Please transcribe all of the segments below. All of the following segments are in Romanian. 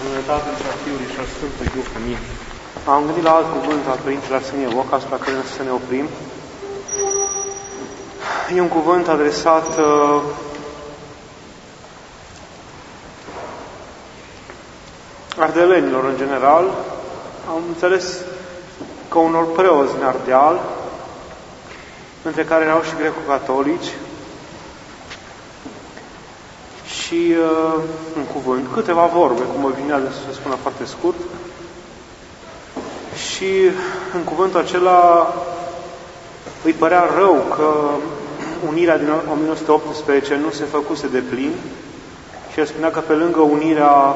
numele Tatălui și al Fiului și al Sfântului Duh. Amin. Am gândit la alt cuvânt al Părintele Arsenie Boca, asupra care să ne oprim. E un cuvânt adresat ardelenilor în general. Am înțeles că unor preoți din Ardeal, între care erau și greco-catolici, și un cuvânt, câteva vorbe, cum obișnuiază să se spună foarte scurt, și în cuvântul acela îi părea rău că unirea din 1918 nu se făcuse de plin și el spunea că pe lângă unirea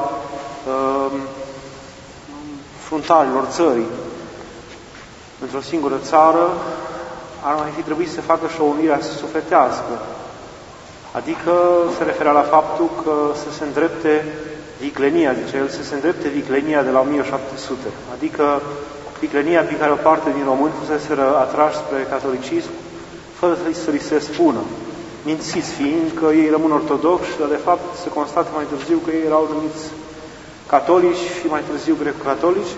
fruntarilor țării într-o singură țară, ar mai fi trebuit să facă și o unire sufletească. Adică se referea la faptul că să se îndrepte viclenia, zice el, să se îndrepte viclenia de la 1700. Adică viclenia pe care o parte din români fusese atrași spre catolicism, fără să li se spună. Mințiți fiind că ei rămân ortodoxi, dar de fapt se constată mai târziu că ei erau numiți catolici și mai târziu greco-catolici.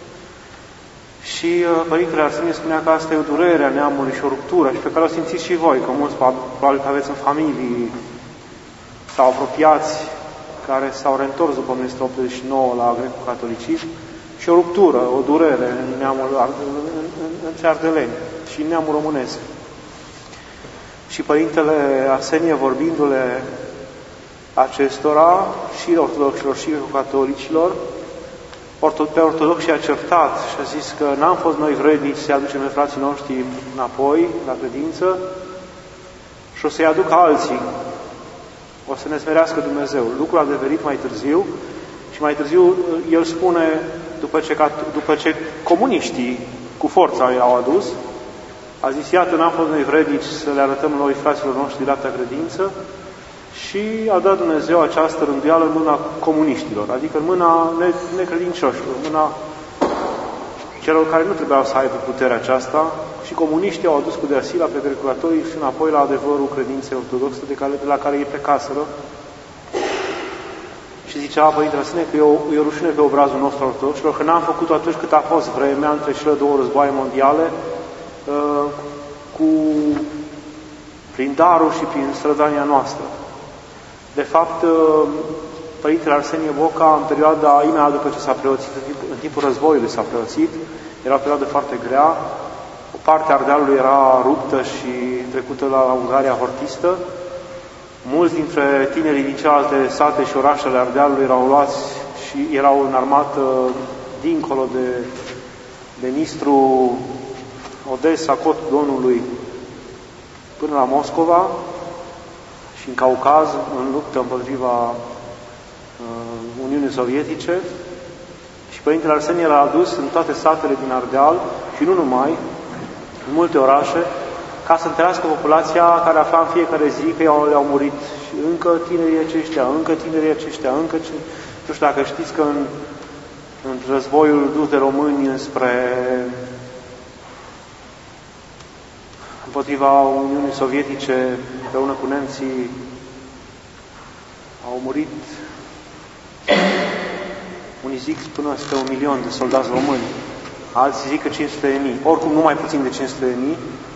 Și Părintele Arsenie spunea că asta e o durere a neamului și o ruptură, și pe care o simțiți și voi, că mulți probabil că aveți în familii sau apropiați care s-au reîntors după 1989 la greco-catolicism, și o ruptură, o durere în neamul între ardeleni și în neamul românesc. Și Părintele Arsenie, vorbindu-le acestora, și ortodoxilor și greco-catolicilor, pe ortodoxi a certat și a zis că n-am fost noi vrednici să-i aducem pe frații noștri înapoi la credință și o să-i aducă alții. O să ne smerească Dumnezeu. Lucrul a devenit mai târziu și mai târziu el spune, după ce comuniștii cu forța i-au adus, a zis, iată, n-am fost noi vrednici să le arătăm noi fraților noștri dreapta credință, și a dat Dumnezeu această rânduială în mâna comuniștilor, adică în mâna necredincioșilor, în mâna celor care nu trebuiau să aibă puterea aceasta, și comuniștii au adus cu deasila pe greco-catolici și înapoi la adevărul credinței ortodoxe de la care ei plecaseră. Și zicea Părintele Arsenie că e o rușine pe obrazul nostru ortodoxilor, că n-am făcut atunci cât a fost vremea între cele două războaie mondiale, prin darul și prin strădania noastră. De fapt, Părintele Arsenie Boca, în perioada imediat după ce s-a preoțit, în timpul războiului s-a preoțit, era o perioadă foarte grea, o parte a Ardealului era ruptă și trecută la Ungaria hortistă. Mulți dintre tinerii din celelalte sate și orașele Ardealului erau luați și erau în armată dincolo de Nistru, Odessa, Cotul Donului, până la Moscova și în Caucaz, în luptă împotriva Uniunii Sovietice. Și Părintele Arsenie l-a adus în toate satele din Ardeal și nu numai, în multe orașe, ca să întărească populația care afla în fiecare zi că le-au murit și încă tinerii aceștia, Nu știu dacă știți că în războiul dus de români împotriva Uniunii Sovietice, împreună cu nemții, au murit, unii zic până spre 1 milion de soldați români, alții zic că 500.000, oricum nu mai puțin de 500.000.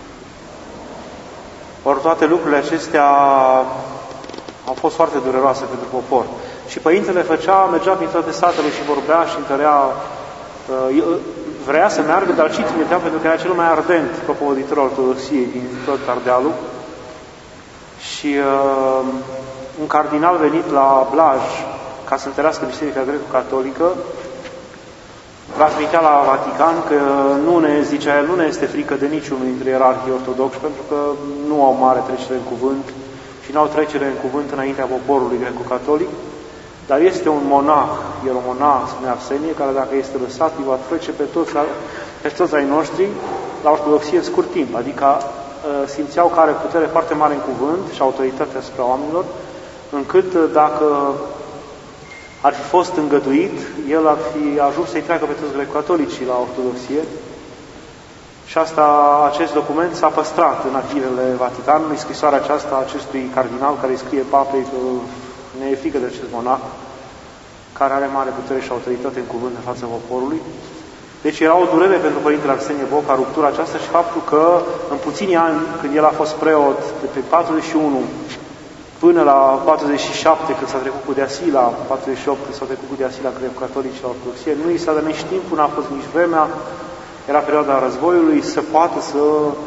Ori toate lucrurile acestea au fost foarte dureroase pentru popor. Și Părintele mergea prin toate satele și vorbea și întărea, vrea să meargă, dar și trimitea, pentru că era cel mai ardent propovăditor al ortodoxiei din tot Ardealul. Și un cardinal venit la Blaj ca să întărească Biserica Greco-Catolică, transmitea la Vatican că zicea el, nu ne este frică de niciunul dintre ierarhii ortodoxi, pentru că nu au mare trecere în cuvânt și nu au trecere în cuvânt înaintea poporului greco-catolic, dar este un monah, ieromonah, spune Arsenie, care dacă este lăsat, îi va trece pe toți ai noștri la ortodoxie în scurt timp, adică simțeau că are putere foarte mare în cuvânt și autoritate asupra oamenilor, încât dacă ar fi fost îngăduit, el ar fi ajuns să-i treacă pe toți greco-catolicii la ortodoxie. Și acest document s-a păstrat în arhivele Vaticanului, scrisoarea aceasta acestui cardinal care îi scrie papei că ne e frică de acest monah, care are mare putere și autoritate în cuvânt în fața poporului. Deci era o durere pentru Părintele Arsenie Boca, ruptura aceasta și faptul că în puținii ani, când el a fost preot, de pe 41 până la 47, când s-a trecut cu Deasila, 48, când s-a trecut cu Deasila greco-catolici la ortodoxie, nu i s-a dat nici timpul, n-a fost nici vremea, era perioada războiului, să poată să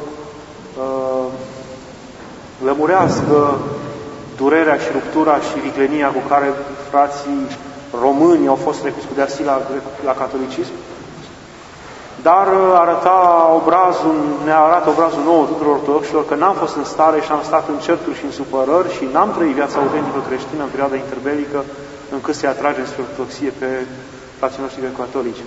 lămurească durerea și ruptura și viclenia cu care frații români au fost trecuți cu Deasila la catolicism, dar ne arată obrazul nou tuturor ortodoxilor că n-am fost în stare și am stat în certuri și în supărări și n-am trăit viața autentică creștină în perioada interbelică încât să-i atragem spre ortodoxie pe frații noștri greco-catolici.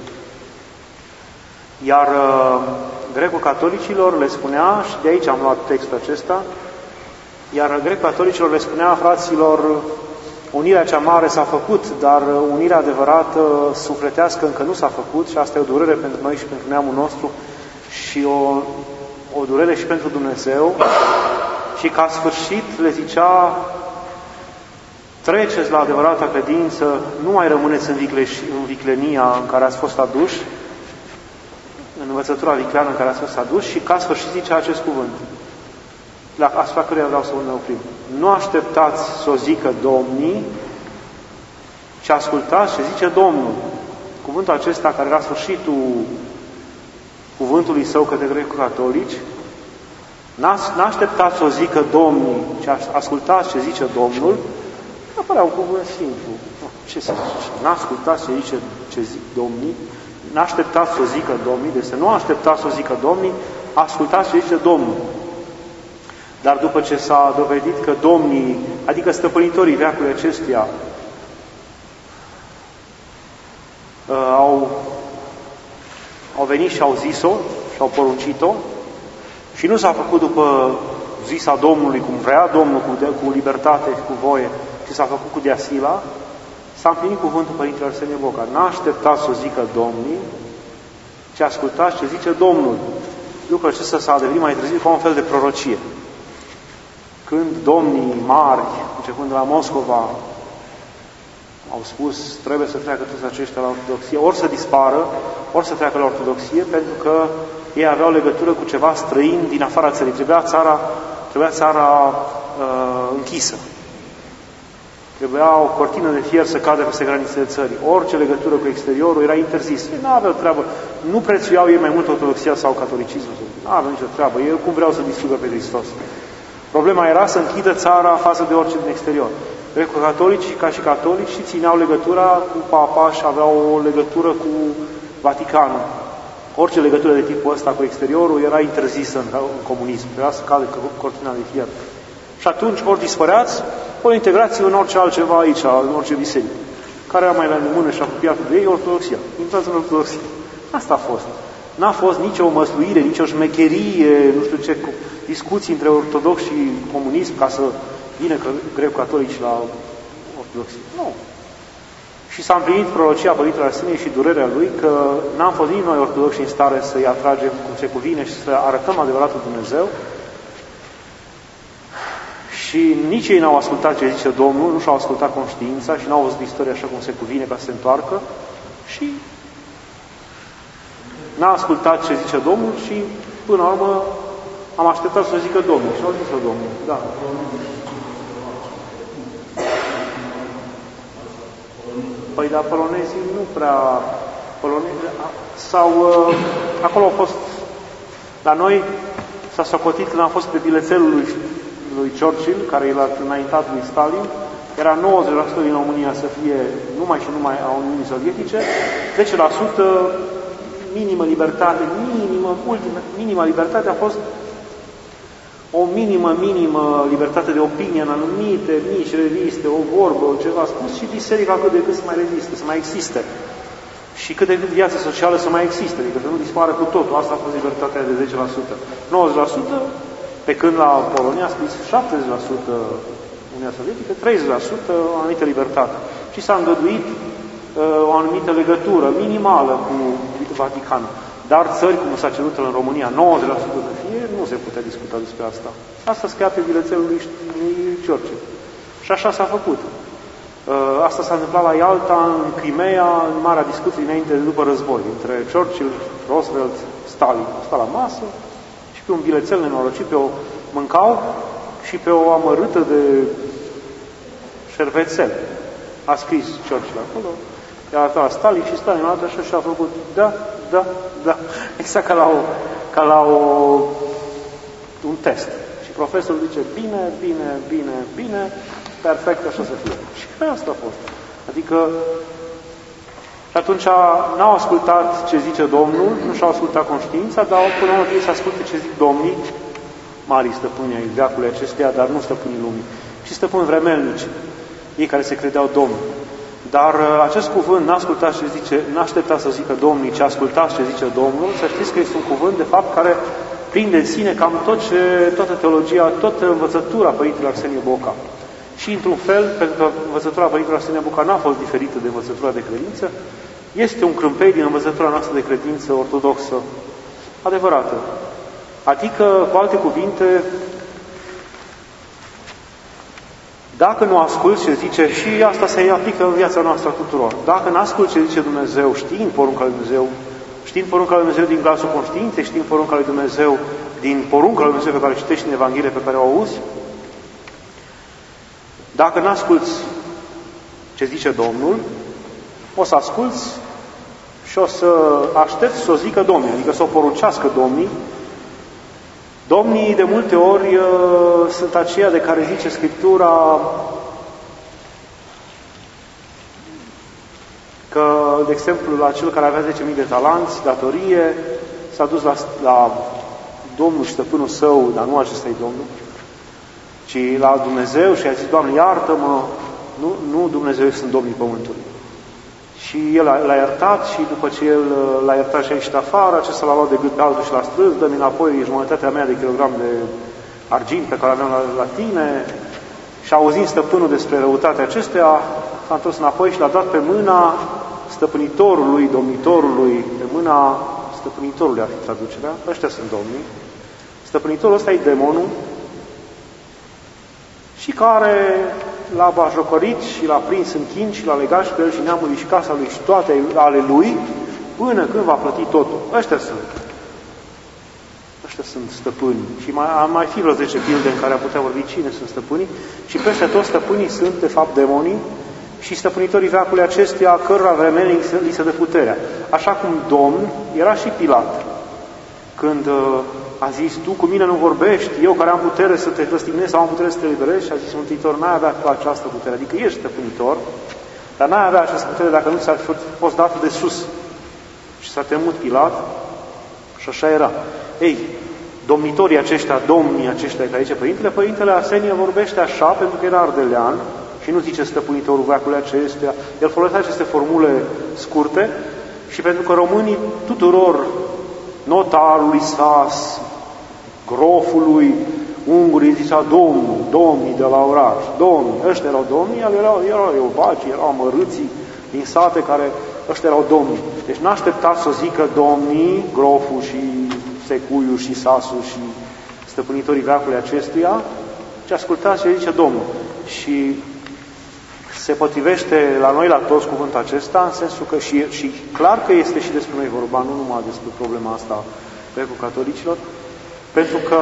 Iar greco-catolicilor le spunea, și de aici am luat textul acesta, iar greco-catolicilor le spunea fraților, unirea cea mare s-a făcut, dar unirea adevărată, sufletească, încă nu s-a făcut și asta e o durere pentru noi și pentru neamul nostru și o durere și pentru Dumnezeu. Și ca sfârșit le zicea, treceți la adevărata credință, nu mai rămâneți în viclenia în care ați fost aduși, în învățătura vicleană în care ați fost aduși și ca sfârșit zicea acest cuvânt, asupra căruia vreau să ne oprim. Nu așteptați să o zică Domnii, ci ascultați ce zice Domnul. Cuvântul acesta, care era sfârșitul cuvântului său către greco-catolici, n-așteptați să o zică Domnii, ci ascultați ce zice Domnul, apărea un cuvânt simplu. Ce să zice? N-ascultați ce zic Domnii, n-așteptați să o zică Domnii, deci să nu așteptați să o zică Domnii, ascultați ce zice Domnul. Dar după ce s-a dovedit că domnii, adică stăpânitorii veacului acestuia, au venit și au zis-o și au poruncit-o și nu s-a făcut după zisa Domnului, cum vrea Domnul, cu libertate și cu voie, ci s-a făcut cu Deasila, s-a împlinit cuvântul Părintele Arsenie Boca. N-așteptați să o zică Domnii, ci ascultați ce zice Domnul. Lucrul acesta s-a devenit mai târziu ca un fel de prorocie. Când domnii mari, începând de la Moscova, au spus trebuie să treacă toți aceștia la ortodoxie, ori să dispară, ori să treacă la ortodoxie, pentru că ei aveau legătură cu ceva străin din afara țării. Trebuia țara închisă. Trebuia o cortină de fier să cadă peste granițele țării. Orice legătură cu exteriorul era interzis. Ei nu aveau treabă. Nu prețuiau ei mai mult ortodoxia sau catolicismul. Nu aveau nicio treabă. Ei cum vreau să distrugă pe Hristos. Problema era să închidă țara față de orice din exterior. Greco-catolici, ca și catolici, și țineau legătura cu papa și aveau o legătură cu Vaticanul. Orice legătură de tipul ăsta cu exteriorul era interzisă în comunism. Trebuia să cadă cortina de fier. Și atunci, ori dispăreați, ori integrați în orice altceva aici, în orice biserică. Care era mai la mână și apropiatul de ei? Ortodoxia. Intrați în ortodoxia. Asta a fost. N-a fost nicio măsluire, nicio șmecherie, nu știu ce, discuții între ortodoxi și comunism ca să vină greco-catolici la ortodoxie. Nu. Și s-a împlinit prorocia Părintele Arsenie și durerea lui că n-am fost nici noi ortodoxi în stare să-i atragem cum se cuvine și să arătăm adevăratul Dumnezeu. Și nici ei n-au ascultat ce zice Domnul, nu și-au ascultat conștiința și n-au văzut istoria așa cum se cuvine ca să se întoarcă și n-a ascultat ce zice Domnul și până la urmă am așteptat să zică Domnul și au zis-o Domnul. Da. Păi, dar polonezii nu prea... acolo au fost... La noi s-a socotit când am fost pe bilețelul lui Churchill, care l-a înaintat lui Stalin, era 90% din România să fie numai și numai a Uniunii Sovietice, 10% minimă libertate, minima libertate a fost o minimă libertate de opinie în anumite mici reviste, o vorbă, o ceva spus și biserica cât de cât să mai reziste, să mai existe. Și cât de cât viața socială să mai existe, adică să nu dispară cu totul. Asta a fost libertatea de 10%. 90%, pe când la Polonia a scris 70% Uniunea Sovietică, 30% o anumită libertate. Și s-a îngăduit o anumită legătură minimală cu Vaticanul. Dar țări, cum s-a cerut în România, 90% să fie, nu se putea discuta despre asta. Asta scria pe bilețelul lui Churchill. Și așa s-a făcut. Asta s-a întâmplat la Ialta, în Crimea, în marea discuție dinainte de după război, între Churchill, Roosevelt, Stalin. Sta la masă și pe un bilețel nenorocit, mâncau și pe o amărâtă de șervețel. A scris Churchill acolo, i-a arătat la Stalin și Stalin a arătat și a făcut da, exact ca la un test. Și profesorul zice, bine, perfect, așa să fie. Și asta a fost. Adică, și atunci n-au ascultat ce zice Domnul, nu și-au ascultat conștiința, dar până la urmă să asculte ce zic Domnii, mari stăpâni ai veacului acesteia, dar nu stăpânii lumii, ci stăpâni vremelnici, ei care se credeau Domnul. Dar acest cuvânt, n-ascultați ce zice, n-așteptați să zică Domnii, ci ascultați ce zice Domnul, să știți că este un cuvânt, de fapt, care prinde în sine cam toată teologia, toată învățătura Părintelui Arsenie Boca. Și, într-un fel, pentru că învățătura Părintelui Arsenie Boca n-a fost diferită de învățătura de credință, este un crâmpei din învățătura noastră de credință ortodoxă adevărată. Adică, cu alte cuvinte, dacă nu asculți ce zice, și asta se aplică în viața noastră a tuturor, dacă nu asculți ce zice Dumnezeu, știind porunca lui Dumnezeu, știind porunca lui Dumnezeu din glasul conștiinței, știind porunca lui Dumnezeu din porunca lui Dumnezeu pe care o citești în Evanghelie, pe care o auzi, dacă nu asculți ce zice Domnul, o să asculți și o să aștepți să o zică Domnul, adică să o poruncească Domnii. Domnii de multe ori sunt aceia de care zice Scriptura că, de exemplu, la cel care avea 10.000 de talanți, datorie, s-a dus la Domnul și stăpânul său, dar nu acesta e Domnul, ci la Dumnezeu și a zis, Doamne, iartă-mă, nu Dumnezeu sunt Domnii Pământului. Și el l-a iertat și după ce el l-a iertat și a ieșit afară, acesta l-a luat de gât pe altul și l-a strâns, dă-mi înapoi jumătatea mea de kilogram de argint pe care aveam la tine. Și auzind stăpânul despre răutatea acesteia, s-a întors înapoi și l-a dat pe mâna stăpânitorului, domnitorului, pe mâna stăpânitorului ar fi traducerea. Ăștia sunt domnii. Stăpânitorul ăsta e demonul și care l-a bajocorit și l-a prins în chin și l-a legat și pe el și neamul și casa lui și toate ale lui, până când va plăti totul. Ăștia sunt stăpâni. Și mai fi vreo 10 pilde în care am putea vorbi cine sunt stăpânii. Și peste toți stăpânii sunt, de fapt, demonii și stăpânitorii veacului acestuia, cărora vremelnic li se dă puterea. Așa cum Domn era și Pilat. Când a zis, tu cu mine nu vorbești, eu care am putere să te răstignesc sau am putere să te liberezi, și a zis Mântuitor, n-ai avea cu această putere, adică ești stăpânitor, dar n-ai avea această putere dacă nu ți-ar fi fost dată de sus. Și s-a temut Pilat și așa era. Ei, domnitorii aceștia, domnii aceștia, care zice Părintele Arsenie vorbește așa pentru că era ardelean și nu zice stăpânitorul veacului acestuia, el folosea aceste formule scurte și pentru că românii tuturor notarului Sas, grofului, ungurii zicea domnii de la oraș, domnii, ăștia erau domnii, erau eubagii, erau amărâții din sate care, ăștia erau domnii. Deci n-așteptați să zică domnii, groful și secuiul și sasul și stăpânitorii veacului acestuia, ci ascultați ce zice Domnul. Și se potrivește la noi, la toți, cuvântul acesta, în sensul că și clar că este și despre noi vorba, nu numai despre problema asta cu catolicilor, pentru că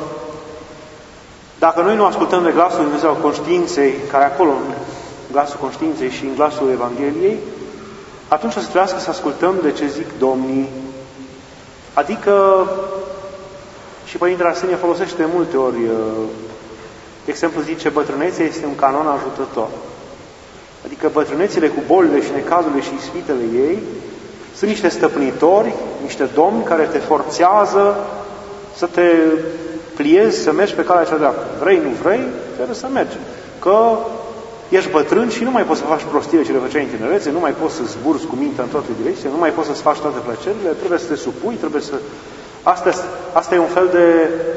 dacă noi nu ascultăm de glasul Lui Dumnezeu al conștiinței, care acolo, în glasul conștiinței și în glasul Evangheliei, atunci o să trebuiască să ascultăm de ce zic Domnii. Adică, și Părintele Arsenie folosește de multe ori, de exemplu zice, bătrânețea este un canon ajutător. Adică bătrânețile cu bolile și necazurile și ispitele ei sunt niște stăpânitori, niște domni care te forțează să te pliezi, să mergi pe calea cea dreaptă. Vrei, nu vrei, trebuie să mergi. Că ești bătrân și nu mai poți să faci prostile ce le făceai în tinerețe, nu mai poți să zburzi cu mintea în toate direcțiile, nu mai poți să-ți faci toate plăcerile, trebuie să te supui, trebuie să... Asta e un fel de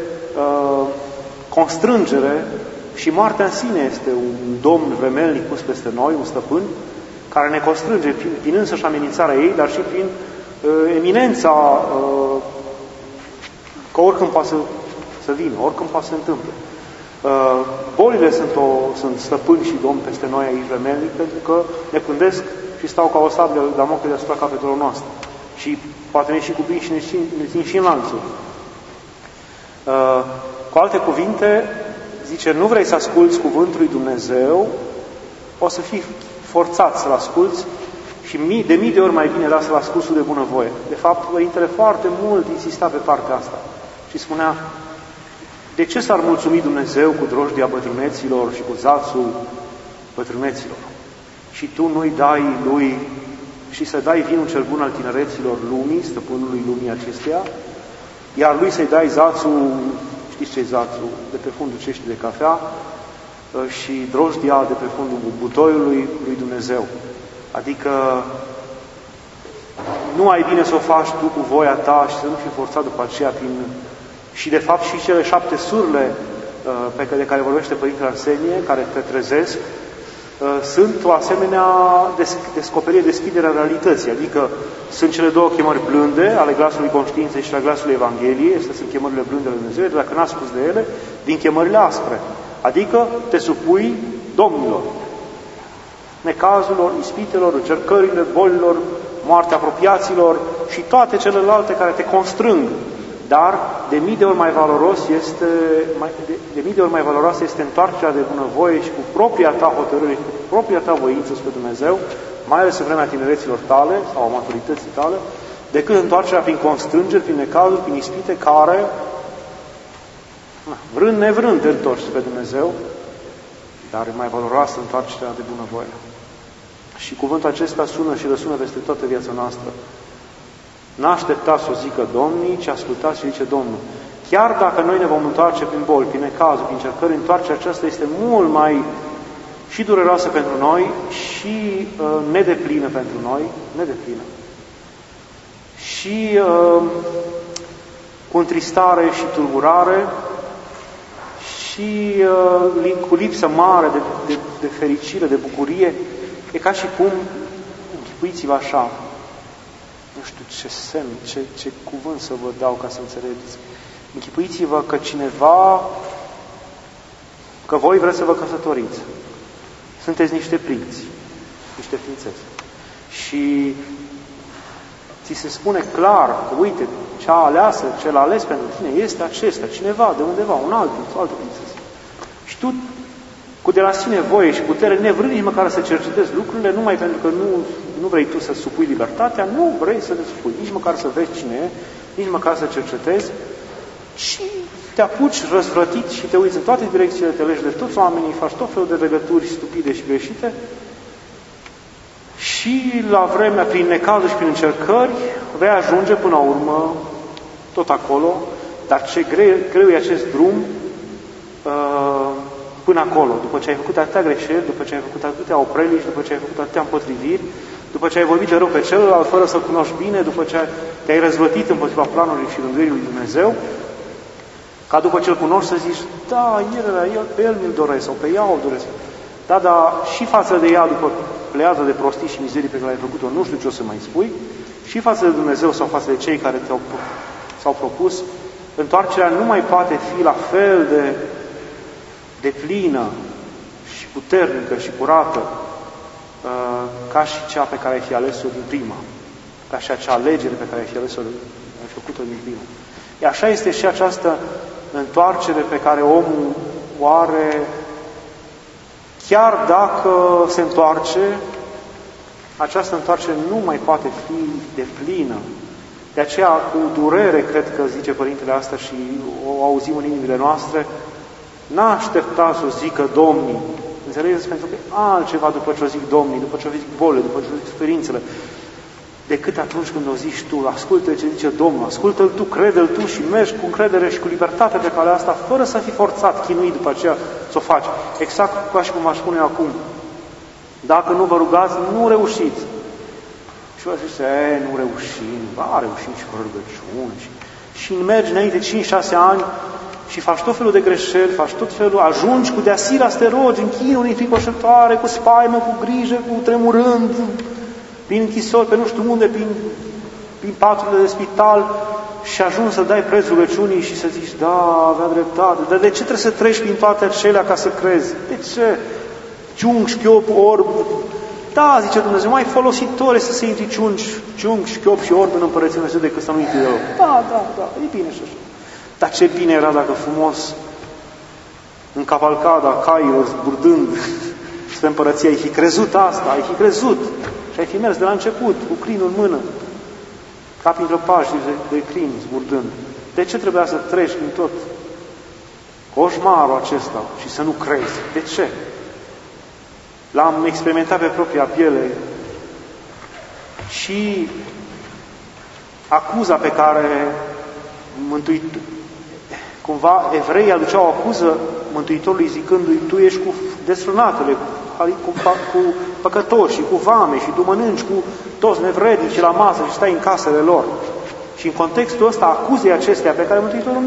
constrângere și moartea în sine este un domn vremelnic pus peste noi, un stăpân, care ne constrânge prin însăși amenințarea ei, dar și prin eminența că oricând poate să vină, oricând poate să se întâmple. Bolile sunt stăpâni și domni peste noi aici vremelnic, pentru că ne pândesc și stau ca o sabie de Damocle deasupra capetelor noastre. Și poate ne și cuprind și ne țin și în lanțuri. Cu alte cuvinte, zice, nu vrei să asculți cuvântul lui Dumnezeu, o să fii forțat să-l asculți și de mii de ori mai bine era să-l asculți de bunăvoie. De fapt, Părintele foarte mult insista pe partea asta și spunea, de ce s-ar mulțumi Dumnezeu cu drojdia bătrâneților și cu zațul bătrâneților? Și tu nu-i dai lui și să dai vinul cel bun al tinereților lumii, stăpânului lumii acesteia, iar lui să-i dai zațul, știți ce-i zațul, de pe fundul ceștii de cafea și drojdia de pe fundul butoiului lui Dumnezeu. Adică nu ai bine să o faci tu cu voia ta și să nu fii forțat după aceea prin... Și de fapt și cele 7 surle de care vorbește Părintele Arsenie, care te trezesc, sunt o asemenea descoperire, deschiderea realității. Adică sunt cele 2 chemări blânde ale glasului conștiinței și ale glasului Evangheliei, acestea sunt chemările blânde ale Dumnezeu, dacă n-a spus de ele, din chemările aspre. Adică te supui Domnilor, necazurilor, ispitelor, încercărilor, bolilor, moartea apropiaților și toate celelalte care te constrâng. Dar de mii de ori mai valoroasă este întoarcerea de bunăvoie și cu propria ta hotărâre și cu propria ta voință spre Dumnezeu, mai ales în vremea tinereților tale sau a maturității tale, decât întoarcerea prin constrângeri, prin necazuri, prin ispite care, vrând nevrând, te întorci spre Dumnezeu, dar e mai valoroasă întoarcerea de bunăvoie. Și cuvântul acesta sună și răsună peste toată viața noastră. N-așteptați să o zică Domnii, ci ascultați și zice Domnul. Chiar dacă noi ne vom întoarce prin boli, prin necazuri, prin încercări, întoarcerea aceasta este mult mai și dureroasă pentru noi și nedeplină pentru noi, nedeplină. Și cu întristare și tulburare și cu lipsă mare de fericire, de bucurie. E ca și cum, închipuiți-vă așa, nu știu ce semn, ce cuvânt să vă dau ca să înțelegeți. Închipuiți-vă că că voi vreți să vă căsătoriți. Sunteți niște prinți, niște prințese. Și ți se spune clar că, uite, cea aleasă, cel ales pentru tine este acesta, cineva, de undeva, un alt prinț, o altă prințesă. Și tu, cu de la sine voie și putere, nevrând nici măcar să cercetezi lucrurile, numai pentru că nu vrei tu să supui libertatea, nu vrei să te supui, nici măcar să vezi cine e, nici măcar să cercetezi, și te apuci răzvrătit și te uiți în toate direcțiile, te legi de toți oamenii, faci tot felul de legături stupide și greșite și la vremea, prin necazuri și prin încercări, vei ajunge până la urmă tot acolo, dar ce greu e acest drum până acolo, după ce ai făcut atâtea greșeli, după ce ai făcut atâtea opreliști, după ce ai făcut atâtea împotriviri, după ce ai vorbit de rău pe celălalt fără să-l cunoști bine, după ce te-ai răzvătit împotriva planului și rânduirii lui Dumnezeu, ca după ce îl cunoști să zici, da, pe el mi-l doresc sau pe ea o doresc. Da, dar și față de ea, după pleiada de prostii și mizerii pe care l-ai făcut-o, nu știu ce o să mai spui, și față de Dumnezeu sau față de cei care s-au propus, întoarcerea nu mai poate fi la fel de plină și puternică și curată ca și cea pe care ai fi ales-o din prima, ca și acea alegere pe care ai fi ales-o, ai făcut-o din prima. E așa este și această întoarcere pe care omul o are, chiar dacă se întoarce, această întoarcere nu mai poate fi deplină. De aceea, cu durere, cred că zice Părintele asta și o auzim în inimile noastre, n-aștepta să o zică Domnii. Înțelegeți? Pentru că altceva după ce o zic Domnii, după ce o zic bolile, după ce o zic suferințele, decât atunci când o zici tu, ascultă ce zice Domnul, ascultă-L tu, crede-L tu și mergi cu încredere și cu libertate pe calea asta, fără să fii forțat, chinuit după aceea să o faci. Exact ca și cum aș spune eu acum, dacă nu vă rugați, nu reușiți. Și vă zice, nu reușim, reușim și fără rugăciune. Și mergi înainte 5-6 ani și faci tot felul de greșeli, faci tot felul, ajungi cu deasira să te rogi, în chinuri înfricoșătoare, cu spaimă, cu grijă, cu tremurând, prin închisori, pe nu știu unde, prin paturile de spital, și ajungi să dai preț rugăciunii și să zici, da, avea dreptate, dar de ce trebuie să treci prin toate acelea ca să crezi? De ce? Ciung, șchiop, orb. Da, zice Dumnezeu, mai folositor este să se intri ciung, șchiop și orb în Împărăția Dumnezeu decât să nu intri deloc. Da, e bine și așa. Dar ce bine era dacă frumos, în cavalcada cailor, zburdând spre Împărăție, ai fi crezut asta, ai fi crezut și ai fi mers de la început, cu crinul în mână, ca printre pași de crin, zburdând. De ce trebuia să treci prin tot coșmarul acesta și să nu crezi? De ce? L-am experimentat pe propria piele și acuza pe care cumva evreii aduceau acuză Mântuitorului zicându-i, tu ești cu desfrânatele, cu păcătoși, cu vame și tu mănânci cu toți nevrednici la masă și stai în casele lor. Și în contextul ăsta acuzei acestea pe care Mântuitorul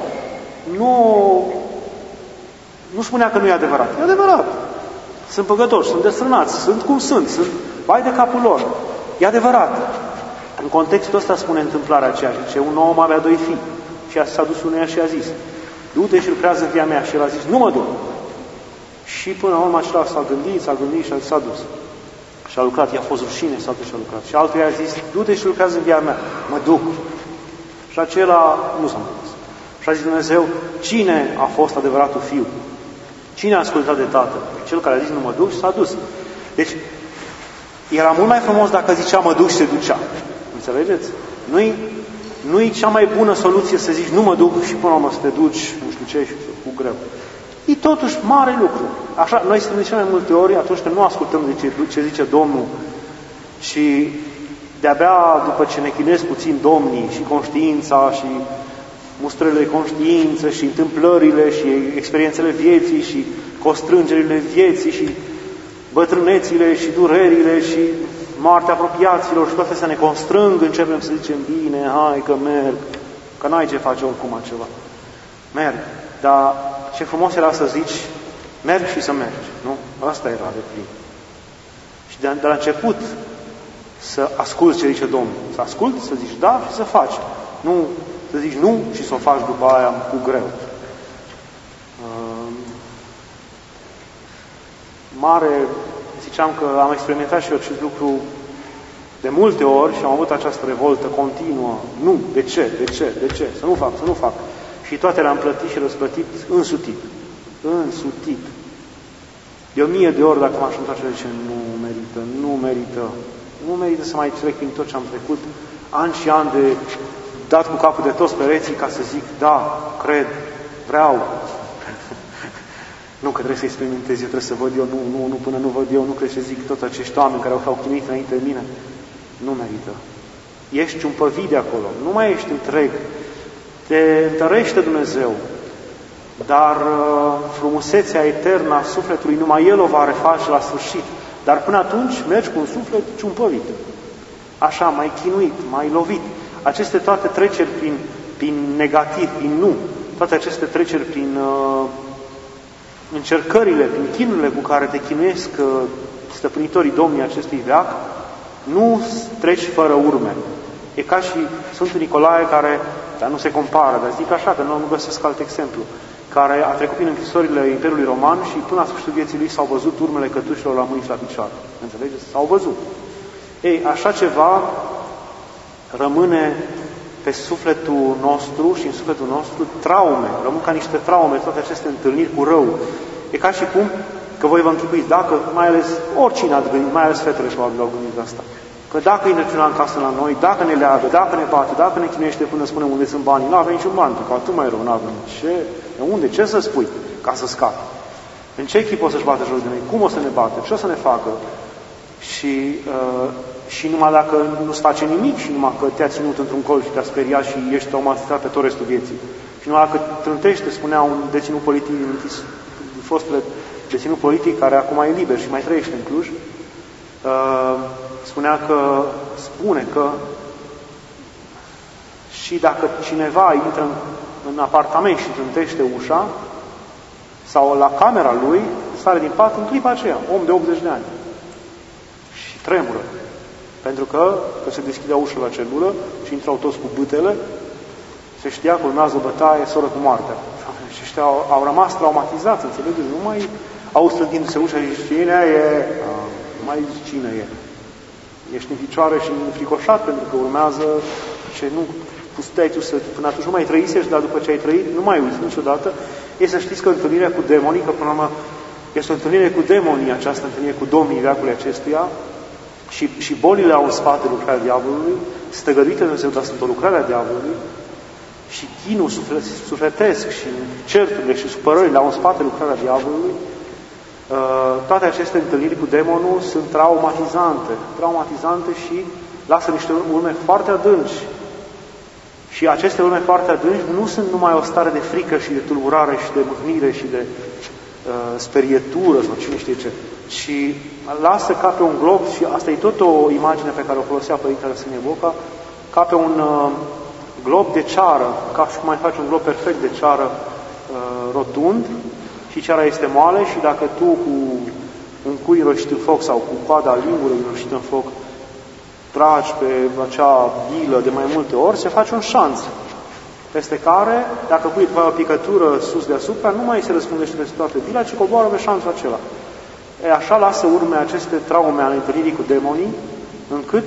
nu spunea că nu e adevărat. E adevărat. Sunt păcătoși, sunt desfrânați, sunt cum sunt vai de capul lor. E adevărat. În contextul ăsta spune întâmplarea aceea. Zice, un om avea 2 fii. Și s-a dus unuia și a zis, du-te și lucrează în via mea. Și el a zis, nu mă duc. Și până la urmă acela s-a gândit și s-a dus. Și a lucrat, i-a fost rușine, s-a dus și a lucrat. Și altul i-a zis, du-te și lucrează în via mea. Mă duc. Și acela nu s-a dus. Și a zis Dumnezeu, cine a fost adevăratul fiu? Cine a ascultat de tatăl? Cel care a zis, nu mă duc și s-a dus. Deci, era mult mai frumos dacă zicea, mă duc și se ducea. Înțelegeți? Nu-i cea mai bună soluție să zici, nu mă duc și până la urmă să te duci, nu știu ce, și cu greu. E totuși mare lucru. Așa, noi suntem de cele mai multe ori, atunci când nu ascultăm ce zice Domnul și de-abia după ce ne chinuiesc puțin domnii și conștiința și mustrările de conștiință și întâmplările și experiențele vieții și constrângerile vieții și bătrânețile și durerile și moartea apropiaților și toate să ne constrâng, începem să zicem, bine, hai că merg, că n-ai ce face oricum altceva. Merg. Dar ce frumos era să zici, merg și să mergi, nu? Asta era de plin. Și de la început să asculți ce zice Domnul. Să asculți, să zici da și să faci. Nu să zici nu și să o faci după aia cu greu. Ziceam că am experimentat și eu acest lucru de multe ori și am avut această revoltă continuă. Nu, de ce? Să nu fac. Și toate le-am plătit și răsplătit însutit. De 1000 de ori dacă m-aș întoarce, zice, nu merită să mai trec prin tot ce am trecut, ani și ani de dat cu capul de toți pereții ca să zic, da, cred, vreau. Nu că trebuie să experimentez, eu trebuie să văd eu, nu, până nu văd eu, nu cred să zic toți acești oameni care au chinuit înainte de mine. Nu merită. Ești un păvit de acolo, nu mai ești întreg. Te întărește Dumnezeu, dar frumusețea eternă a sufletului, numai El o va reface la sfârșit. Dar până atunci mergi cu un suflet ciumpăvit. Așa, mai chinuit, mai lovit. Aceste toate treceri prin negativ, prin nu, toate aceste treceri prin încercările, prin chinurile cu care te chinuiesc stăpânitorii Domnii acestui veac, nu treci fără urme. E ca și Sfântul Nicolae care, dar nu se compară, dar zic așa, că nu găsesc alt exemplu, care a trecut prin închisorile Imperiului Roman și până la sfârșitul vieții lui s-au văzut urmele cătușilor la mâini și la picioare. Înțelegeți? S-au văzut. Ei, așa ceva rămâne pe sufletul nostru și în sufletul nostru traume, rămân ca niște traume toate aceste întâlniri cu rău. E ca și cum că voi vă închipuiți, dacă, mai ales oricine ați gândit, mai ales fetele probabil au gândit asta, că dacă intră cineva în casă la noi, dacă ne leagă, dacă ne bate, dacă ne chinuiește până spunem unde sunt banii, nu avem niciun bani, că atât mai rău, nu avem. De unde? Ce să spui ca să scapi? În ce chip o să-și bată joc de noi? Cum o să ne bată? Ce o să ne facă? Și numai dacă nu-ți face nimic și numai că te-a ținut într-un colț și te-a speriat și ești traumatizat pe tot restul vieții. Și numai dacă trântește, spunea un deținut politic, fostul deținut politic, care acum e liber și mai trăiește în Cluj, spune că și dacă cineva intră în apartament și trântește ușa, sau la camera lui, sare din pat în clipa aceea, om de 80 de ani. Și tremură. Pentru că se deschidea ușa la celulă și intrau toți cu bâtele Se știa că urmează o bătaie, soră cu moartea. Și ăștia au rămas traumatizați, înțelegeți? Nu mai au strântindu-se ușa și zice, cine e? Nu mai zice cine e. Ești în picioare și înfricoșat pentru că urmează ce nu puteai tu să... Până atunci nu mai trăisești, dar după ce ai trăit, nu mai uiți niciodată. E să știți că întâlnirea cu demonii, că până la urmă este o întâlnire cu demonii, această întâlnire cu domnii veacului acestuia, și bolile au în spate lucrarea diavolului, stăgăduite Dumnezeu, dar sunt o lucrare a diavolului, și chinul sufletesc și certurile și supărările au în spate lucrarea diavolului. Toate aceste întâlniri cu demonul sunt traumatizante și lasă niște urme foarte adânci. Și aceste urme foarte adânci nu sunt numai o stare de frică și de tulburare și de mâhnire și de sperietură sau cine știe ce, ci lasă ca pe un glob, și asta e tot o imagine pe care o folosea Părintele Arsenie Boca, ca pe un glob de ceară, ca și cum ai face un glob perfect de ceară rotund, și ceara este moale, și dacă tu cu un cui înroșit în foc sau cu coada lingură înroșită în foc tragi pe acea bilă de mai multe ori, se face un șanț peste care, dacă pui o picătură sus deasupra, nu mai se răspundește peste toată bila, ci coboară pe șanțul acela. Așa lasă urme aceste traume ale întâlnirii cu demonii, încât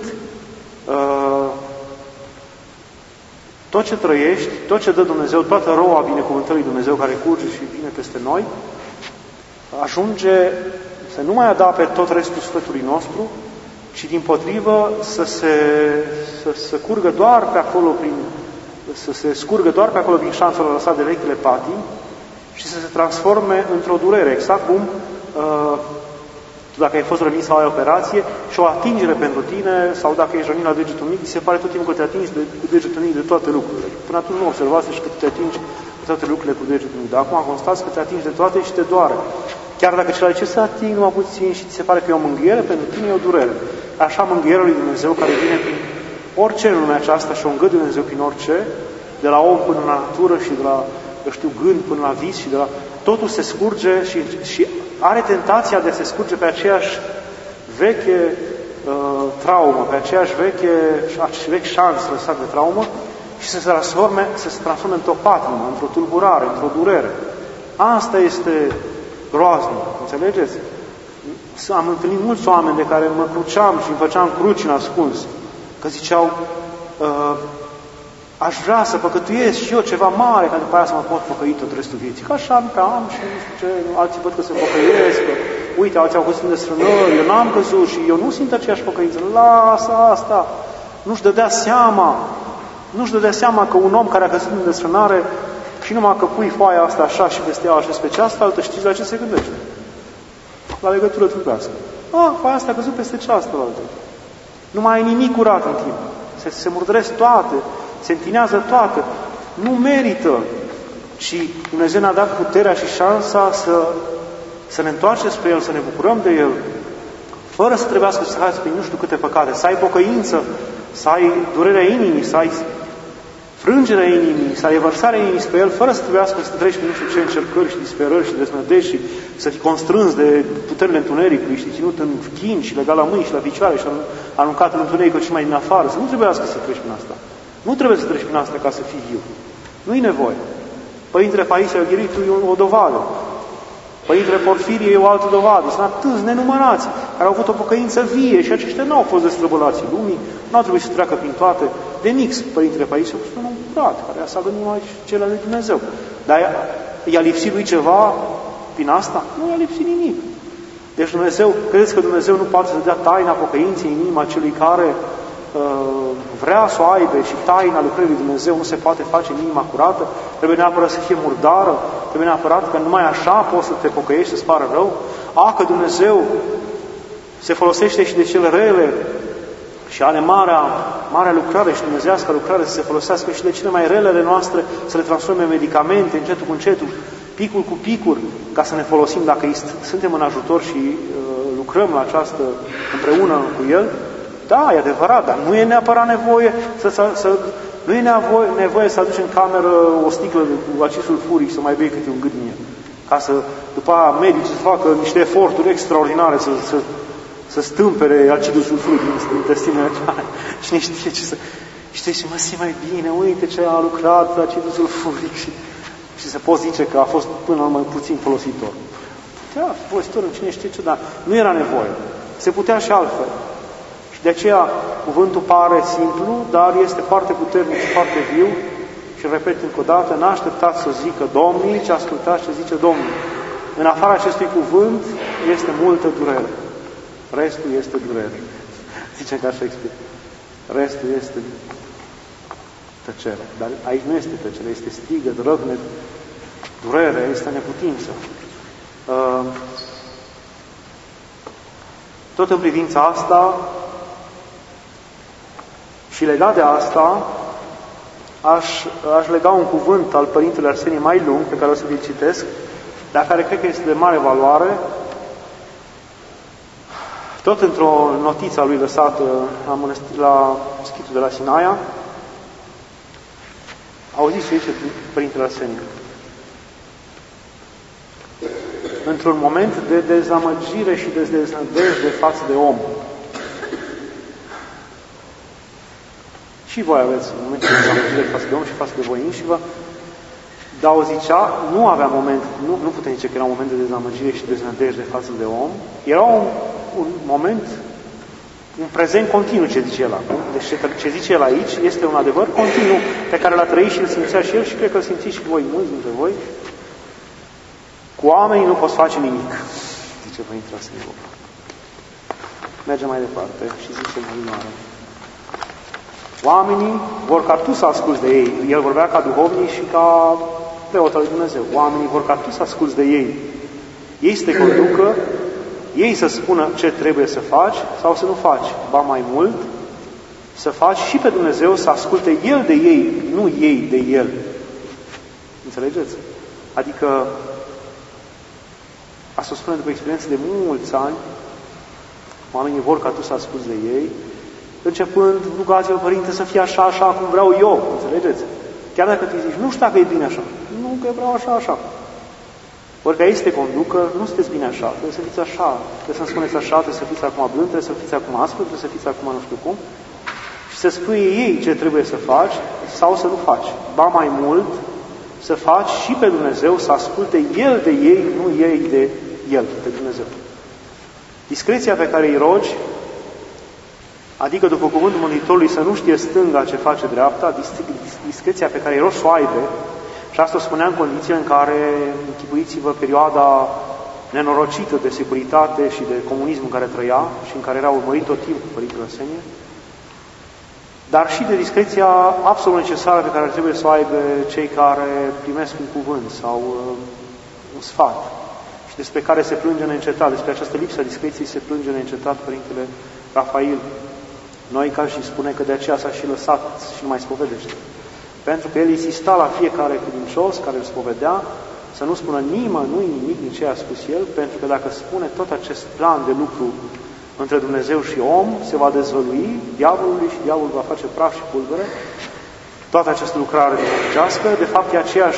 tot ce trăiești, tot ce dă Dumnezeu, toată roa binecuvântării Dumnezeu care curge și vine peste noi, ajunge să nu mai adape tot restul sufletului nostru, ci dimpotrivă să curgă doar pe acolo să se scurgă doar pe acolo prin șanțul lăsat de vechile patii și să se transforme într-o durere, exact cum dacă ai fost rănit sau ai operație și o atingere pentru tine, sau dacă ești rănit la degetul mic, se pare tot timpul că te atingi cu degetul mic de toate lucrurile. Până atunci nu observați și că te atingi cu toate lucrurile cu degetul mic. Dar acum constați că te atingi de toate și te doare. Chiar dacă celălalt ce se ating numai puțin și ți se pare că e o mângâiere, pentru tine e o durere. Așa mângâierea lui Dumnezeu care vine prin orice în lumea aceasta și o îngăduie Dumnezeu prin orice, de la om până la natură și de la, gând până la vis și de la... Totul se scurge și are tentația de a se scurge pe aceeași veche traumă, pe aceeași vechi șans lăsat de traumă și să se transforme într-o patimă, într-o tulburare, într-o durere. Asta este groaznic, înțelegeți? Am întâlnit mulți oameni de care mă cruceam și îmi făceam cruci în ascuns, că ziceau aș vrea să păcătuiesc și eu ceva mare, ca după aia să mă pot păcăi tot restul vieții. Că așa am și nu știu ce, alții văd că se păcăiesc, că, uite, alții au căzut în desfrânări, eu n-am căzut și eu nu simt aceeași păcăință. Lasă asta! Nu-și dădea seama că un om care a căzut în desfrânare și numai că pui foaia asta așa și peste ea așa pe cealaltă, știți la ce se gândește? La legătură trupească. Foaia asta a căzut peste cealaltă. Nu mai ai nimic curat în timp. Se murdăresc toate, se întinează toate. Nu merită, ci Dumnezeu ne-a dat puterea și șansa să ne întoarcem spre El, să ne bucurăm de El, fără să trebuiască să faci prin nu știu câte păcate, să ai pocăință, să ai durerea inimii, să ai frângerea inimii, să ai vărsarea inimii spre El, fără să trebuiască să treci prin nu știu ce încercări și disperări și deznădejde și să fii constrâns de puterile întunericului și ținut în chin și legat la mâini și la picioare și aruncat în întunericul și mai din afară. Să nu trebuiască să treci prin asta. Nu trebuie să treci prin asta ca să fii viu. Nu-i nevoie. Părintele Paisie Arghiritu e o dovadă. Părintele Porfirie e o altă dovadă. Sunt atâți nenumărați care au avut o pocăință vie și aceștia nu au fost destrăbălații lumii, nu au trebuit să treacă prin toate. De nix, Părintele Paisie a fost un om curat, care a salvat numai cele lui Dumnezeu. Dar i-a lipsit lui ceva prin asta? Nu i-a lipsit nimic. Deci Dumnezeu, credeți că Dumnezeu nu poate să dea taina pocăinței în inima celui care vrea să o aibă și taina lucrării lui Dumnezeu nu se poate face în inima curată? Trebuie neapărat să fie murdară? Trebuie neapărat că numai așa poți să te pocăiești, să-ți pară rău? Că Dumnezeu se folosește și de cele rele și are marea lucrare și dumnezeiască lucrare să se folosească și de cele mai relele noastre, să le transforme în medicamente, încetul cu încetul, picul cu picul, ca să ne folosim dacă suntem în ajutor și lucrăm la această împreună cu El. Da, e adevărat, dar nu e neapărat nevoie nu e nevoie să aduci în cameră o sticlă cu acid sulfuric să mai bei câte un gât din el. Ca să, după aia, medicii să facă niște eforturi extraordinare să stâmpere acidul sulfuric din intestinele tale. Cine știe ce să... Și te zici, mă, simt mai bine, uite ce a lucrat acidul sulfuric și se pot zice că a fost până la urmă puțin folositor. Putea fi folositor în cine știe ce, dar nu era nevoie. Se putea și altfel. Și de aceea cuvântul pare simplu, dar este foarte puternic și foarte viu. Și repet încă o dată, n-așteptați să zică Domnii, ci ascultați ce zice Domnul. În afara acestui cuvânt este multă durere. Restul este durere. Zicem ca Shakespeare. Restul este tăcere. Dar aici nu este tăcere, este strigăt, răgnet, durere, este neputință. Tot în privința asta și legat de asta, aș lega un cuvânt al Părintelui Arsenie mai lung, pe care o să vi-l citesc, dar care cred că este de mare valoare, tot într-o notiță a lui lăsată la schitul de la Sinaia. Auziți ce zice Părintele Arsenie? Într-un moment de dezamăgire și de deznădejde față de om. Și voi aveți momente de dezamăgire față de om și față de voi înșivă, dar o zicea, nu avea moment, nu putem zice că era un moment de dezamăgire și deznădejde față de om, era un moment, un prezent continuu, ce zice el acum. Deci ce zice el aici este un adevăr continuu pe care l-a trăit și îl simțea și el și cred că îl simțiți și voi, mulți dintre voi. Cu oamenii nu poți face nimic, zice Părintele Arsenie. Mergem mai departe și zice mai mare. Oamenii vor ca tu să asculți de ei. El vorbea ca duhovnic și ca preot al lui Dumnezeu. Oamenii vor ca tu să asculți de ei. Ei să te conducă, ei să spună ce trebuie să faci sau să nu faci. Ba mai mult, să faci și pe Dumnezeu să asculte El de ei, nu ei de El. Înțelegeți? Adică, asta o spune după experiență de mulți ani, oamenii vor ca tu să asculți de ei, începând, rugați-vă, Părinte, să fie așa, așa, cum vreau eu, înțelegeți? Chiar dacă tu zici, nu știu dacă e bine așa, nu, că vreau așa, așa. Ori ca ei să te conducă, nu sunteți bine așa, trebuie să fiți așa, trebuie să-mi spuneți așa, trebuie să fiți acum blând, trebuie să fiți acum aspru, trebuie să fiți acum nu știu cum, și să spui ei ce trebuie să faci sau să nu faci. Ba mai mult, să faci și pe Dumnezeu, să asculte El de ei, nu ei de El, de Dumnezeu. Discreția pe care îi rogi, adică după cuvântul Mântuitorului să nu știe stânga ce face dreapta, discreția pe care îi rogi să o aibă, și asta o spunea în condițiile în care, închipuiți-vă, perioada nenorocită de securitate și de comunism în care trăia și în care era urmărit tot timpul Părintele Arsenie, dar și de discreția absolut necesară pe care trebuie să o aibă cei care primesc un cuvânt sau un sfat și despre care se plânge neîncetat, despre această lipsă a discreției se plânge neîncetat Părintele Rafael. Noi ca și spune că de aceea s-a și lăsat și nu mai spovedește. Pentru că el insista la fiecare credincios care îl spovedea să nu spună nimănui nimic din ce a spus el, pentru că dacă spune tot acest plan de lucru între Dumnezeu și om, se va dezvălui diavolului și diavolul va face praf și pulbere. Toată această lucrare duhovnicească, de fapt, e aceeași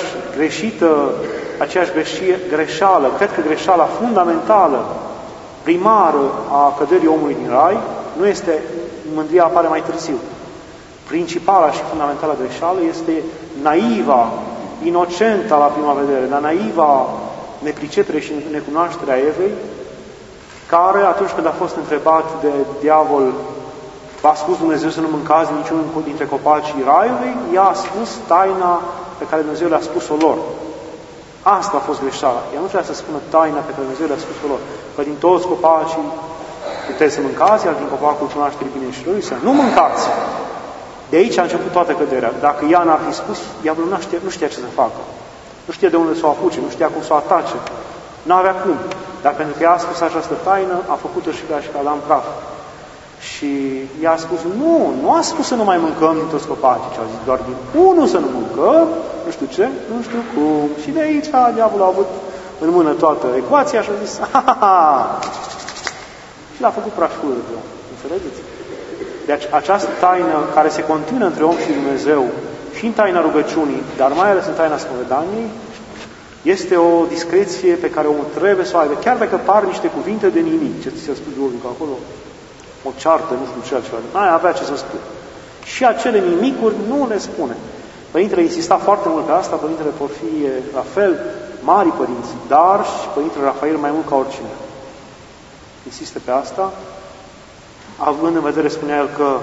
greșeală, cred că greșeala fundamentală, primară a căderii omului din rai, nu este, mândria apare mai târziu. Principala și fundamentală greșeală este naiva, inocenta la prima vedere, dar naiva nepricepere și necunoașterea Evei, care atunci când a fost întrebat de diavol, v-a spus Dumnezeu să nu mâncați niciunul dintre copacii raiului, i-a spus taina pe care Dumnezeu le-a spus-o lor. Asta a fost greșeala. Ea nu trebuia să spună taina pe care Dumnezeu le-a spus-o lor. Că din toți copacii puteți să mâncați, iar din copacul cunoașterii bine și răului, să nu mâncați. De aici a început toată căderea. Dacă ea n-ar fi spus, diavolul nu știa ce să facă. Nu știa de unde să o apuce, nu știa cum să o atace. N-avea cum. Dar pentru că ea a spus această taină, a făcut-o și ca la în praf. Și ea a spus, nu a spus să nu mai mâncăm din toți copacii, ci a zis doar din unul să nu mâncăm, nu știu ce, nu știu cum. Și de aici diavolul a avut în mână toată ecuația și a zis, ha. Și l-a făcut praf cu râvă. Înțelegeți? Deci această taină care se continuă între om și Dumnezeu și în taina rugăciunii, dar mai ales în taina spovedaniei, este o discreție pe care omul trebuie să o aibă. Chiar dacă par niște cuvinte de nimic, ce ți se spune duhovnic acolo, o ceartă, nu știu ce altceva, n-ai avea ce să spui. Și acele nimicuri nu le spune. Părintele insista foarte mult pe asta, Părintele Porfirie la fel, mari părinți, dar și Părintele Rafael mai mult ca oricine. Insistă pe asta, având în vedere, spunea el, că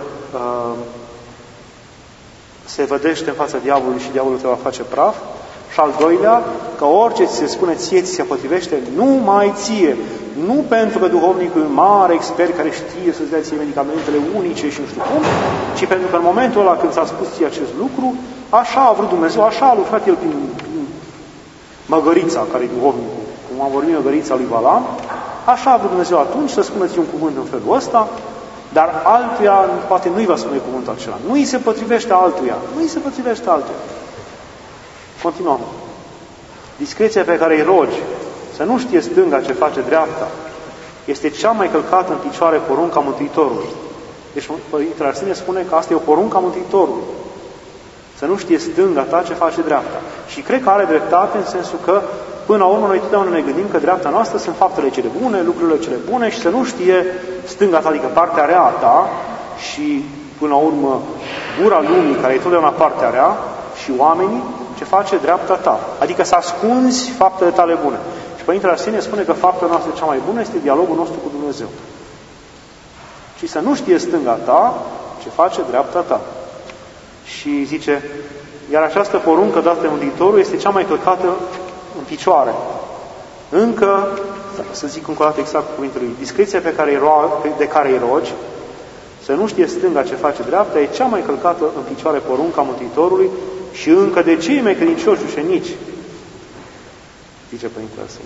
se vădește în fața diavolului și diavolul te va face praf. Și al doilea, că orice ți se spune ție, ți se potrivește numai ție. Nu pentru că duhovnicul e un mare expert care știe să-ți dea ție medicamentele unice și nu știu cum, ci pentru că în momentul ăla când ți-a spus ție acest lucru, așa a vrut Dumnezeu, așa a lucrat El prin Măgărița, care e duhovnicul, cum am vorbit Măgărița lui Valam, așa a vrut Dumnezeu atunci să spună ție un cuvânt în felul ăsta, dar altuia poate nu-i va spune cuvântul acela. Nu îi se potrivește altuia. Nu îi se potrivește altuia. Continuăm. Discreția pe care îi rogi să nu știe stânga ce face dreapta este cea mai călcată în picioare porunca Mântuitorului. Deci Părintele Arsenie spune că asta e o poruncă a Mântuitorului. Să nu știe stânga ta ce face dreapta. Și cred că are dreptate în sensul că până la urmă noi totdeauna ne gândim că dreapta noastră sunt faptele cele bune, lucrurile cele bune și să nu știe stânga ta, adică partea rea a ta și până la urmă gura lumii, care e totdeauna partea rea, și oamenii, ce face dreapta ta. Adică să ascunzi faptele tale bune. Și Părintele Arsenie spune că fapta noastră cea mai bună este dialogul nostru cu Dumnezeu. Și să nu știe stânga ta ce face dreapta ta. Și zice, iar această poruncă dată de Mântuitorul este cea mai călcată în picioare. Încă, să zic încă o dată exact cu cuvintele lui, discreția de care îi rogi, să nu știe stânga ce face dreapta, e cea mai călcată în picioare porunca Mântuitorului și încă de cei mai credincioși ucenici, zice Părintele Arsenie.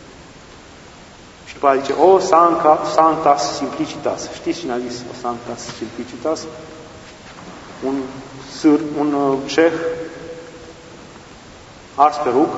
Și după aceea zice, o sanctas simplicitas. Știți cine a zis o sanctas simplicitas? Un ceh ars pe rug,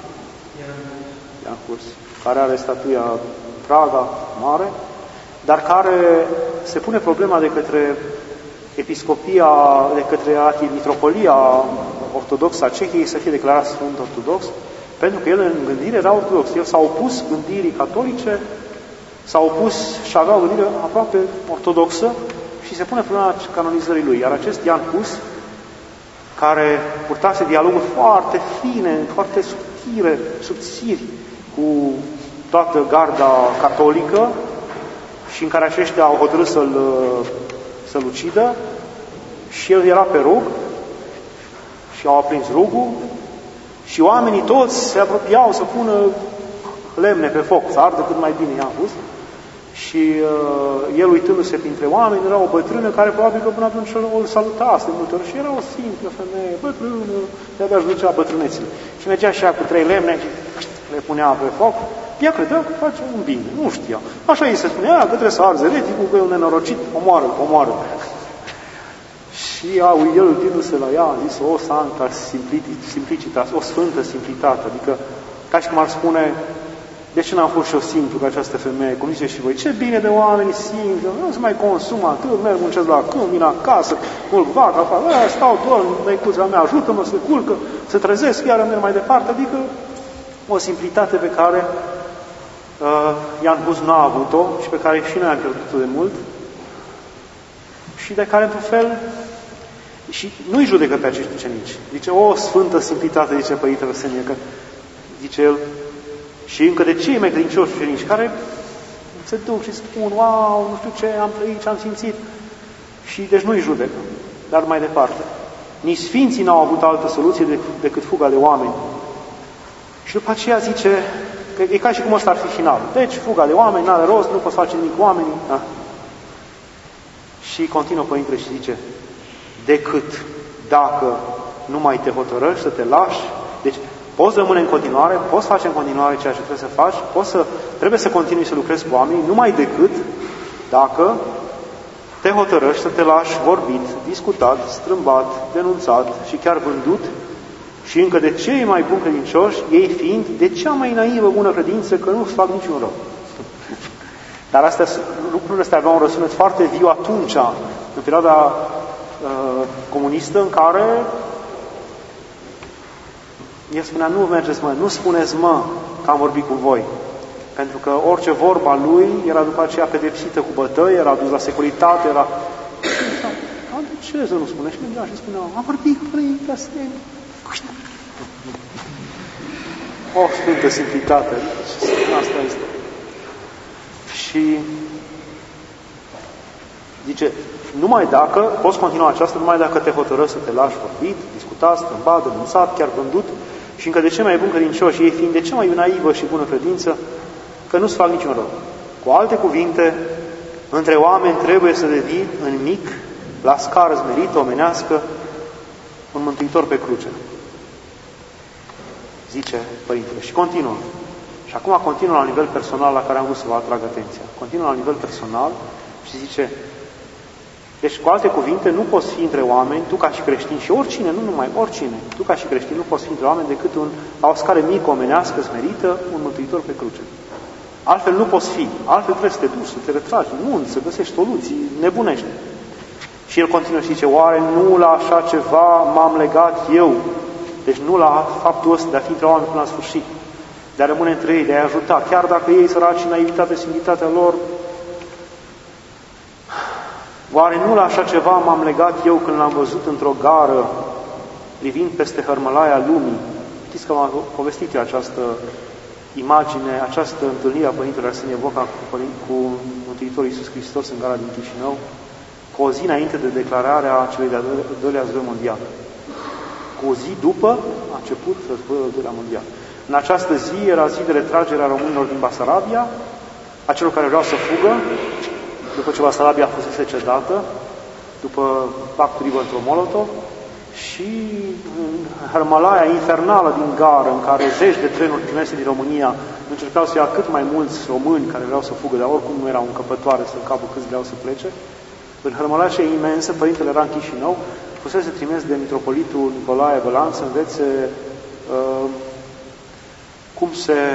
care are statuia Praga mare, dar care se pune problema de către episcopia, de către arhimitropolia ortodoxă a Cehiei să fie declarat Sfânt Ortodox, pentru că el în gândire era ortodox. El s-a opus gândirii catolice, s-a opus și avea o gândire aproape ortodoxă și se pune problema canonizării lui. Iar acest Jan Hus, care purtase dialoguri foarte fine, foarte subțiri cu toată garda catolică și în care aceștia au hotărât să-l ucidă și el era pe rug și au aprins rugul și oamenii toți se apropiau să pună lemne pe foc, să ardă cât mai bine, i-am pus. Și el, uitându-se printre oameni, era o bătrână care probabil că până atunci îl salutase de multe ori și era o simplă femeie, bătrână, de-abia își ducea bătrânețile. Și mergea și ea cu 3 lemne și le punea pe foc. Ea credea că face un bine, nu știa. Așa îi se spunea că trebuie să arzi ereticul, că e un nenorocit, omoară. Și el, uitându-se la ea, a zis, o sancta simplicitas, o sfântă simplitate, adică ca și cum ar spune, de ce n-am fost și eu simplu ca această femeie? Cum zice și voi, ce bine de oameni simpli, nu se mai consumă atât, merg muncesc la câmp, vin acasă, culc vaca, stau doar, măicuța mea, ajută-mă, se culcă, se trezesc, iar merg mai departe, adică o simplitate pe care Jan Hus n-a avut-o și pe care și noi am pierdut-o de mult și de care, într-un fel, și nu-i judecă pe acești ucenici. Zice, o sfântă simplitate, zice Părintele Arsenie, că zice el, și încă de cei mai credincioși ucenici care se duc și spun, wow, nu știu ce am trăit, ce am simțit. Și deci nu-i judecă. Dar mai departe. Nici sfinții n-au avut altă soluție decât fuga de oameni. Și după aceea zice, că e ca și cum ăsta ar fi finalul. Deci fuga de oameni, n-are rost, nu poți face nimic cu oamenii. Da. Și continuă Părintele și zice, decât dacă nu mai te hotărăști să te lași, deci poți rămâne în continuare, poți face în continuare ceea ce trebuie să faci, trebuie să continui să lucrezi cu oamenii, numai decât dacă te hotărăști să te lași vorbit, discutat, strâmbat, denunțat și chiar vândut și încă de cei mai buni credincioși, ei fiind de cea mai naivă bună credință că nu-ți fac niciun rău. Dar lucrurile astea aveau un răsunet foarte viu atunci, în perioada comunistă, în care el spunea, nu mergeți mă, nu spuneți mă că am vorbit cu voi. Pentru că orice vorba lui era după aceea pedepsită cu bătăi, era dus la securitate, era... De ce ce să nu spune? Și mergea și spunea, am vorbit cu Părinte Arsenie. O sfântă simplitate. Asta este. Și zice, numai dacă, poți continua aceasta, numai dacă te hotărăști să te lași vorbit, discutat, strâmbat, denunțat, chiar vândut, și încă de ce mai bun credincioși, ei fiind de ce mai naivă și bună credință, că nu-ți fac niciun rău. Cu alte cuvinte, între oameni trebuie să devii în mic, la scară zmerită, omenească, un mântuitor pe cruce. Zice Părintele. Și continuă. Și acum continuă la nivel personal la care am vrut să vă atrag atenția. Continuă la nivel personal și zice, deci cu alte cuvinte, nu poți fi între oameni, tu ca și creștin, și oricine, nu numai oricine, tu ca și creștin nu poți fi între oameni decât la o scară mică, omenească, smerită, un mântuitor pe cruce. Altfel nu poți fi, altfel trebuie să te duci, să te retragi, nu, să găsești soluții, nebunești. Și el continuă și zice, oare nu la așa ceva m-am legat eu? Deci nu la faptul ăsta de a fi între oameni până la sfârșit, de a rămâne între ei, de a-i ajuta, chiar dacă ei săraci în naivitate, simplitatea lor. Oare nu la așa ceva m-am legat eu când l-am văzut într-o gară, privind peste hărmălaia lumii? Știți că m-am povestit eu această imagine, această întâlnire a Părintele Arsenie Boca cu Mântuitorul Iisus Hristos în gara din Chișinău, cu o zi înainte de declararea celui de-al doilea război mondial. Cu o zi după a început războiul al doilea mondial. În această zi era zi de retragere a românilor din Basarabia, a celor care vreau să fugă, după ce Basarabia a fost cedată, după pactul Ribbentrop-Molotov, și în hărmălaia infernală din gară, în care zeci de trenuri trimise din România încercau să ia cât mai mulți români care vreau să fugă, dar oricum nu erau încăpătoare să încapă câți vreau să plece, în hărmălaia aceea imensă, Părintele era în Chișinău, fusese trimis de mitropolitul Nicolae Bălan să învețe cum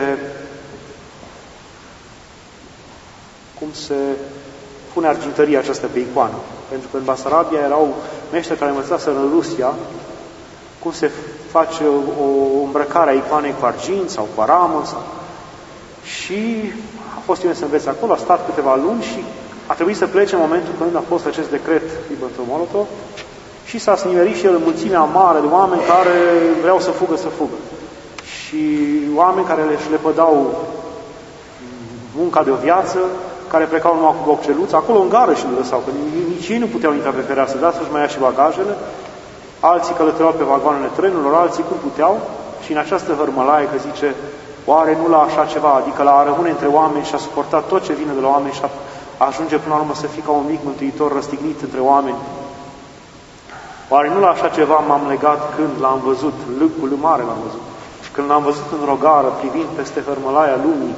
se pune argintăria aceasta pe icoană. Pentru că în Basarabia erau meșteri care învățaseră în Rusia cum se face o îmbrăcare a icoanei cu argint sau cu aramă. Și a fost trimis să învețe acolo, a stat câteva luni și a trebuit să plece în momentul când a fost acest decret Ribbentrop-Molotov și s-a snimerit și el în mulțimea mare de oameni care vreau să fugă. Și oameni care le pădau munca de o viață, care plecau numai cu bocceluță, acolo în gară și nu lăsau, că nici ei nu puteau intra pe fereastră, dar să-și mai ia și bagajele, alții călătoreau pe vagoanele trenurilor, alții cum puteau, și în această hărmălaie, că zice, oare nu la așa ceva, adică la a rămâne între oameni și a suporta tot ce vine de la oameni și a ajunge până la urmă să fie ca un mic mântuitor răstignit între oameni. Oare nu la așa ceva m-am legat când l-am văzut, cu L mare l-am văzut, când l-am văzut în rogară, privind peste hărmălaia lumii,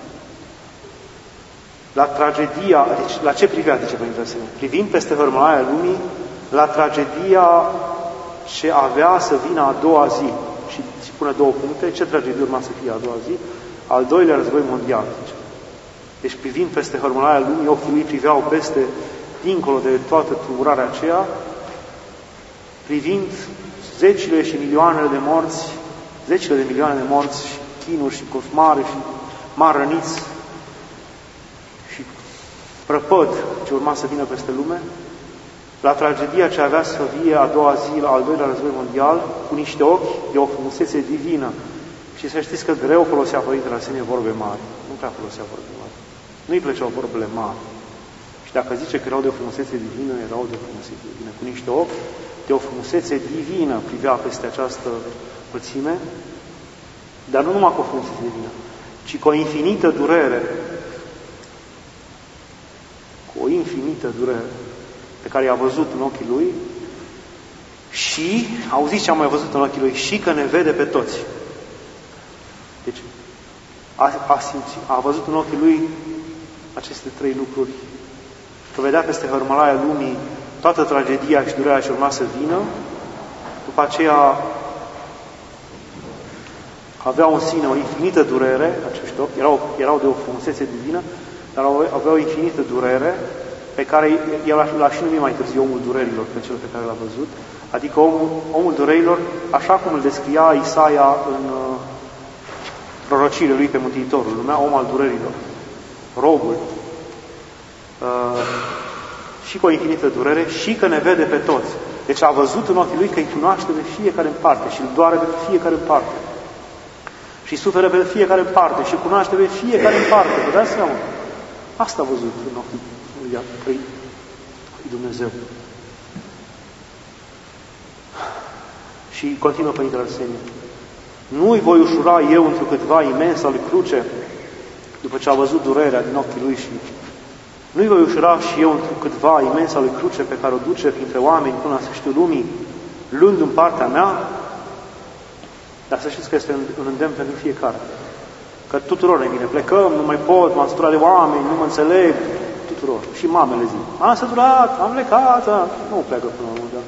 la tragedia, deci la ce privea, zice Părintele Arsenie? Privind peste hărmălaia lumii, la tragedia ce avea să vină a doua zi. Și pune două puncte, ce tragedie urma să fie a doua zi? Al doilea război mondial, zice. Deci privind peste hărmălaia lumii, ochii lui priveau peste, dincolo de toată tulburarea aceea, privind zecile și milioanele de morți, zecile de milioane de morți, și chinuri, și coșmare, și mari răniți, și prăpăd ce urma să vină peste lume, la tragedia ce avea să fie a doua zi, al doilea război mondial, cu niște ochi de o frumusețe divină. Și să știți că greu folosea Părintele Arsenie vorbe mari. Nu prea folosea vorbe mari. Nu-i plăceau vorbele mari. Și dacă zice că erau de o frumusețe divină, erau de o frumusețe divină. Cu niște ochi de o frumusețe divină privea peste această mulțime, dar nu numai cu o frumusețe divină, ci cu o infinită durere. Cu o infinită durere pe care i-a văzut în ochii lui și, auziți ce am mai văzut în ochii lui, și că ne vede pe toți. Deci, a văzut în ochii lui aceste trei lucruri, că vedea peste hărmălaia lumii toată tragedia și durerea ce urma să vină, după aceea aveau în sine o infinită durere, acești ochi, erau de o frumusețe divină, dar aveau o infinită durere, pe care el l-a și numit mai târziu omul durerilor, pe cel pe care l-a văzut, adică omul durerilor, așa cum îl descria Isaia în prorociile lui pe Mântuitorul, numea om al durerilor, robul. și cu o infinită durere și că ne vede pe toți. Deci a văzut în ochii Lui că îi cunoaște pe fiecare în parte și îl doare pe fiecare în parte. Și suferă pe fiecare în parte și cunoaște pe fiecare în parte. Vă dați seama? Asta a văzut în ochii lui Dumnezeu. Și continuă Părintele Arsenie. Nu-i voi ușura eu întrucâtva imensa lui cruce, după ce a văzut durerea din ochii Lui și nu-i voi ușura și eu întrucâtva imensa lui cruce pe care o duce printre oameni până la sfârșitul lumii, luând în partea mea, dar să știți că este un îndemn pentru fiecare. Că tuturor ne vine, plecăm, nu mai pot, m-am săturat de oameni, nu mă înțeleg, tuturor. Și mamele zic, am săturat, am plecat, nu pleacă până la urmă, da.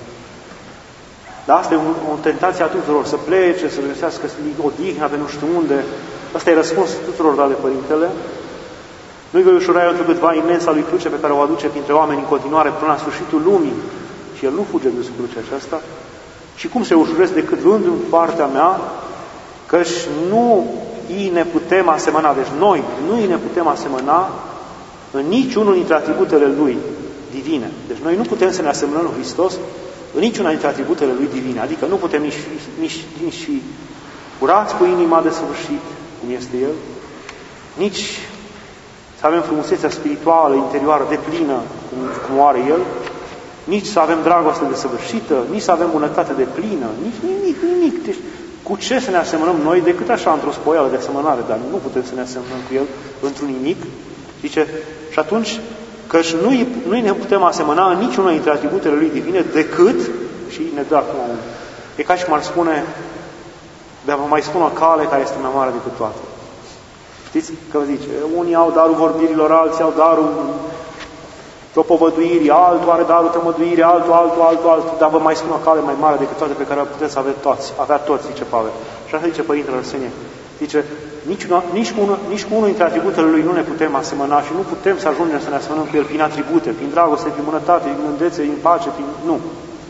Dar asta e o tentație a tuturor, să plece, să găsească odihna pe nu știu unde. Asta e răspunsul tuturor dat de Părintele. Nu-i voi ușura eu întrucâtva imensa lui cruce pe care o aduce printre oameni în continuare până la sfârșitul lumii. Și El nu fuge de crucea aceasta. Și cum se ușurez decât luând în partea mea, căci nu îi ne putem asemăna, deci noi nu îi ne putem asemăna în niciunul dintre atributele Lui divine. Deci noi nu putem să ne asemănăm lui Hristos în niciuna dintre atributele Lui divine. Adică nu putem nici fi curați cu inima de săvârșit, cum este El, nici să avem frumusețea spirituală, interioară, deplină, cum o are El, nici să avem dragoste desăvârșită, nici să avem bunătate deplină, nici nimic. Deci, cu ce să ne asemănăm noi decât așa într-o spoială de asemănare, dar nu putem să ne asemănăm cu El într-un nimic. Zice, și atunci, căci nu ne putem asemăna în niciuna dintre atributele Lui divine decât, și ne dă acum un... E ca și cum ar spune, dar vă mai spun o cale care este mai mare decât toate. Știți că zice, unii au darul vorbirilor, alții au darul propovăduirii, altul are darul tămăduirii, altul, dar vă mai spun o cale mai mare decât toate pe care puteți să avea toți, zice Pavel. Și așa zice Părintele Arsenie. Zice, nici cu unul dintre atributele Lui nu ne putem asemăna și nu putem să ajungem să ne asemănăm cu El prin atribute, prin dragoste, prin bunătate, prin mândețe, prin pace, nu.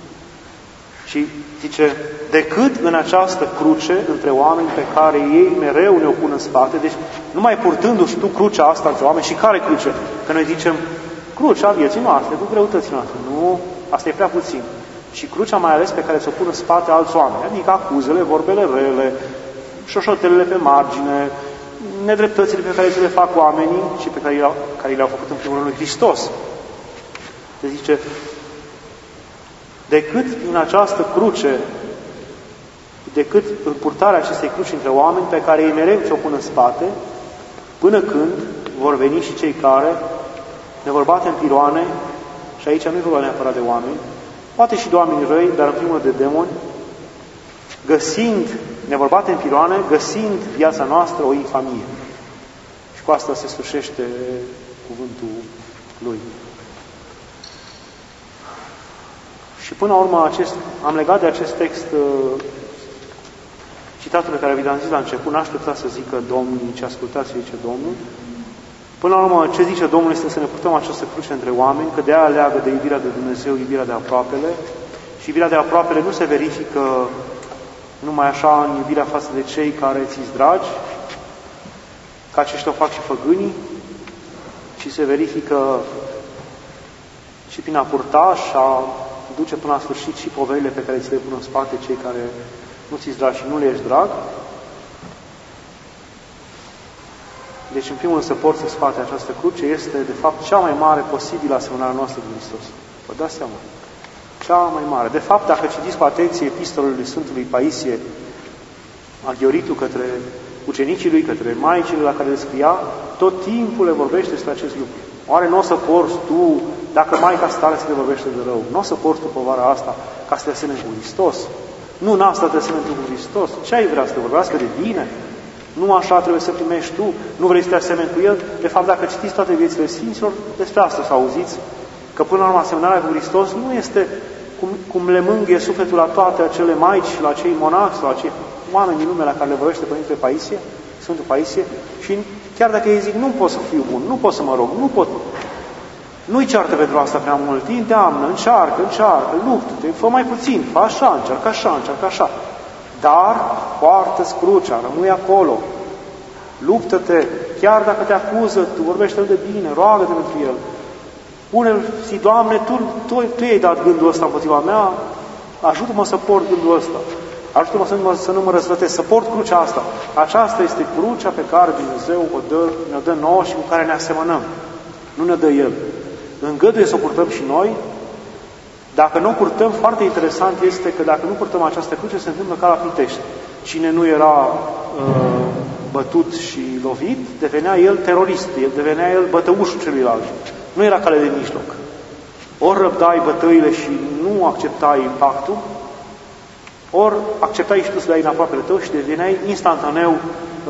Și zice, decât în această cruce între oameni pe care ei mereu ne-o pun în spate, deci numai purtându-și tu crucea asta între oameni, și care cruce? Că noi zicem, crucea vieții noastre, cu greutății noastre. Nu, asta e prea puțin. Și crucea mai ales pe care ți-o pun în spate alți oameni, adică acuzele, vorbele rele, șoșotelele pe margine, nedreptățile pe care ți le fac oamenii și pe care le-au făcut în primul rând lui Hristos. Se zice, decât în această cruce, decât în purtarea acestei cruci între oameni pe care ei mereu ți-o pun în spate, până când vor veni și cei care ne vor bate în piroane, și aici nu-i vorba neapărat de oameni, poate și de oameni răi, dar în primul de demoni, ne vor bate în piroane, găsind viața noastră o infamie. Și cu asta se sfârșește cuvântul Lui. Și până la urmă am legat de acest text citatul pe care vi l-am zis la început, n-așteptați să zică Domnul, ce ascultați ce zice Domnul. Până la urmă, ce zice Domnul este să ne purtăm această cruce între oameni, că de aia leagă de iubirea de Dumnezeu, iubirea de aproapele. Și iubirea de aproapele nu se verifică numai așa în iubirea față de cei care ți-s dragi, că aceștia o fac și făgânii, ci se verifică și prin a purta și a duce până la sfârșit și poverile pe care ți le pun în spate cei care nu ți-s dragi și nu le ești drag. Deci, în primul rând, să porți în spate această cruce este, de fapt, cea mai mare posibilă asemănare noastră de Hristos. Vă dați seama? Cea mai mare. De fapt, dacă citiți cu atenție epistolele lui Sfântului Paisie, Aghioritul către ucenicii lui, către maicile la care le scria, tot timpul le vorbește despre acest lucru. Oare nu o să porți tu, dacă Maica stare să le vorbește de rău, nu o să porți tu povara asta ca să te asemeni cu Hristos? Nu în asta te asemeni cu Hristos? Ce ai vrea să te vorbească de bine? Nu așa trebuie să primești tu? Nu vrei să te asemeni cu El? De fapt, dacă citiți toate viețile Sfinților, despre asta să auziți, că până la urmă asemănarea cu Hristos nu este cum le mângâie sufletul la toate acele maici, la cei monaci, la cei oameni din lume la care le vorbește Părintele Paisie, Sfântul Paisie, și chiar dacă ei zic, nu pot să fiu bun, nu pot să mă rog, nu pot, nu-i ceartă pentru asta prea mult, îi îndeamnă, încearcă, luptă-te, fă mai puțin, fă așa, încearcă așa. Dar poartă-ți crucea, rămâi acolo, luptă-te, chiar dacă te acuză, tu vorbește de bine, roagă-te pentru el. Spune-l, Doamne, Tu i-ai dat gândul ăsta împotriva mea, ajută-mă să port gândul ăsta. Ajută-mă să nu mă răzvătesc, să port crucea asta. Aceasta este crucea pe care Dumnezeu ne-o dă nouă și cu care ne asemănăm. Nu ne dă El. Îngăduie să o purtăm și noi. Dacă nu o purtăm, foarte interesant este că dacă nu purtăm această cruce, se întâmplă ca la Pitești. Cine nu era bătut și lovit, devenea el terorist, devenea el bătăușul celuilalt. Nu era cale de mijloc. Ori răbdai bătăile și nu acceptai impactul, ori acceptai și tu să dai în aproapele tău și deveneai instantaneu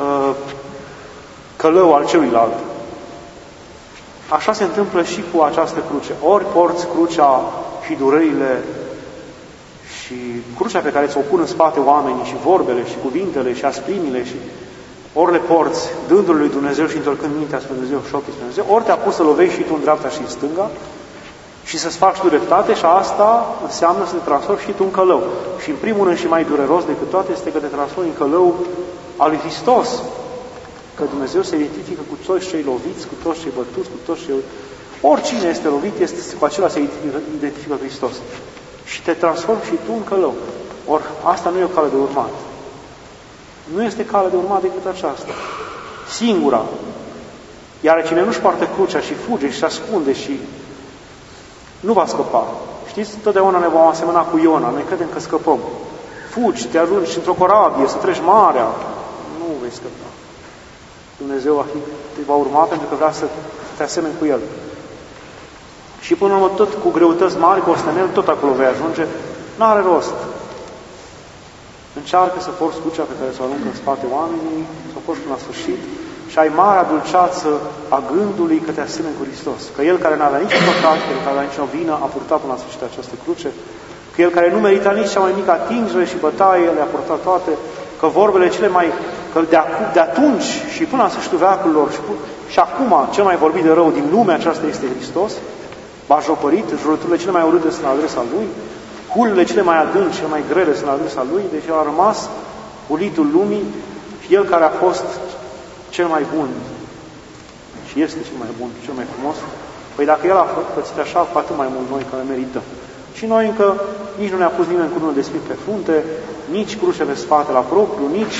călău al celuilalt. Așa se întâmplă și cu această cruce. Ori porți crucea și durările și crucea pe care ți-o pun în spate oamenii și vorbele și cuvintele și asprimile și ori le porți dându-le lui Dumnezeu și întorcând mintea spre Dumnezeu și ochii spre Dumnezeu, ori te apuci să lovești și tu în dreapta și în stânga și să-ți faci tu dreptate și asta înseamnă să te transformi și tu în călău. Și în primul rând și mai dureros decât toate este că te transformi în călău al lui Hristos. Că Dumnezeu se identifică cu toți cei loviți, cu toți cei bătuți, cu toți cei... Oricine este lovit, cu acela se identifică Hristos. Și te transformi și tu în călău. Ori asta nu e o cale de urmat. Nu este cale de urmat decât aceasta. Singura. Iar cine nu-și poartă crucea și fuge și se ascunde și nu va scăpa. Știți, totdeauna ne vom asemăna cu Iona. Noi credem că scăpăm. Fugi, te ajungi într-o corabie, să treci marea. Nu vei scăpa. Dumnezeu te va urma pentru că vrea să te asemeni cu El. Și până la urmă, tot cu greutăți mari, cu ostenel, tot acolo vei ajunge. N-are rost. Încearcă să porți crucea pe care să o aruncă în spate oamenii, să o porți până la sfârșit și ai marea dulceață a gândului că te asemeni cu Hristos. Că El care n-avea nici păcat, că El care n-avea nicio vină, a purtat până la sfârșit această cruce, că El care nu merita nici cea mai mică atingere și bătaie, le-a purtat toate, că vorbele cele mai... că de atunci și până la sfârșitul veacurilor și acum cel mai vorbit de rău din lumea aceasta este Hristos, bajopărit, jurăturile cele mai urâte sunt la adresa Lui, hulele cele mai adânci, cele mai grele sunt la adresa Lui, deci El a rămas ulitul lumii și El care a fost cel mai bun și este cel mai bun, cel mai frumos, păi dacă El a pățit așa, cu atât mai mult noi care merităm. Și noi încă nici nu ne-a pus nimeni cu unul de spirit pe frunte, nici cruce pe spate la propriu, nici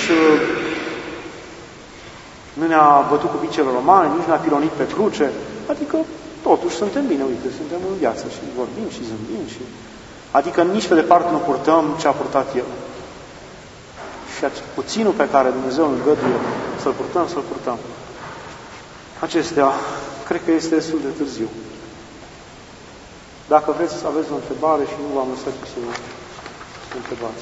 nu ne-a bătut cu picele romane, nici ne-a pilonit pe cruce, adică totuși suntem bine, uite, suntem în viață și vorbim și zâmbim și... Adică nici pe departe nu purtăm ce a purtat El. Și puținul pe care Dumnezeu îl îngăduie să-l purtăm, să-l purtăm. Acestea, cred că este destul de târziu. Dacă vreți să aveți o întrebare și nu v-am lăsat să întrebați.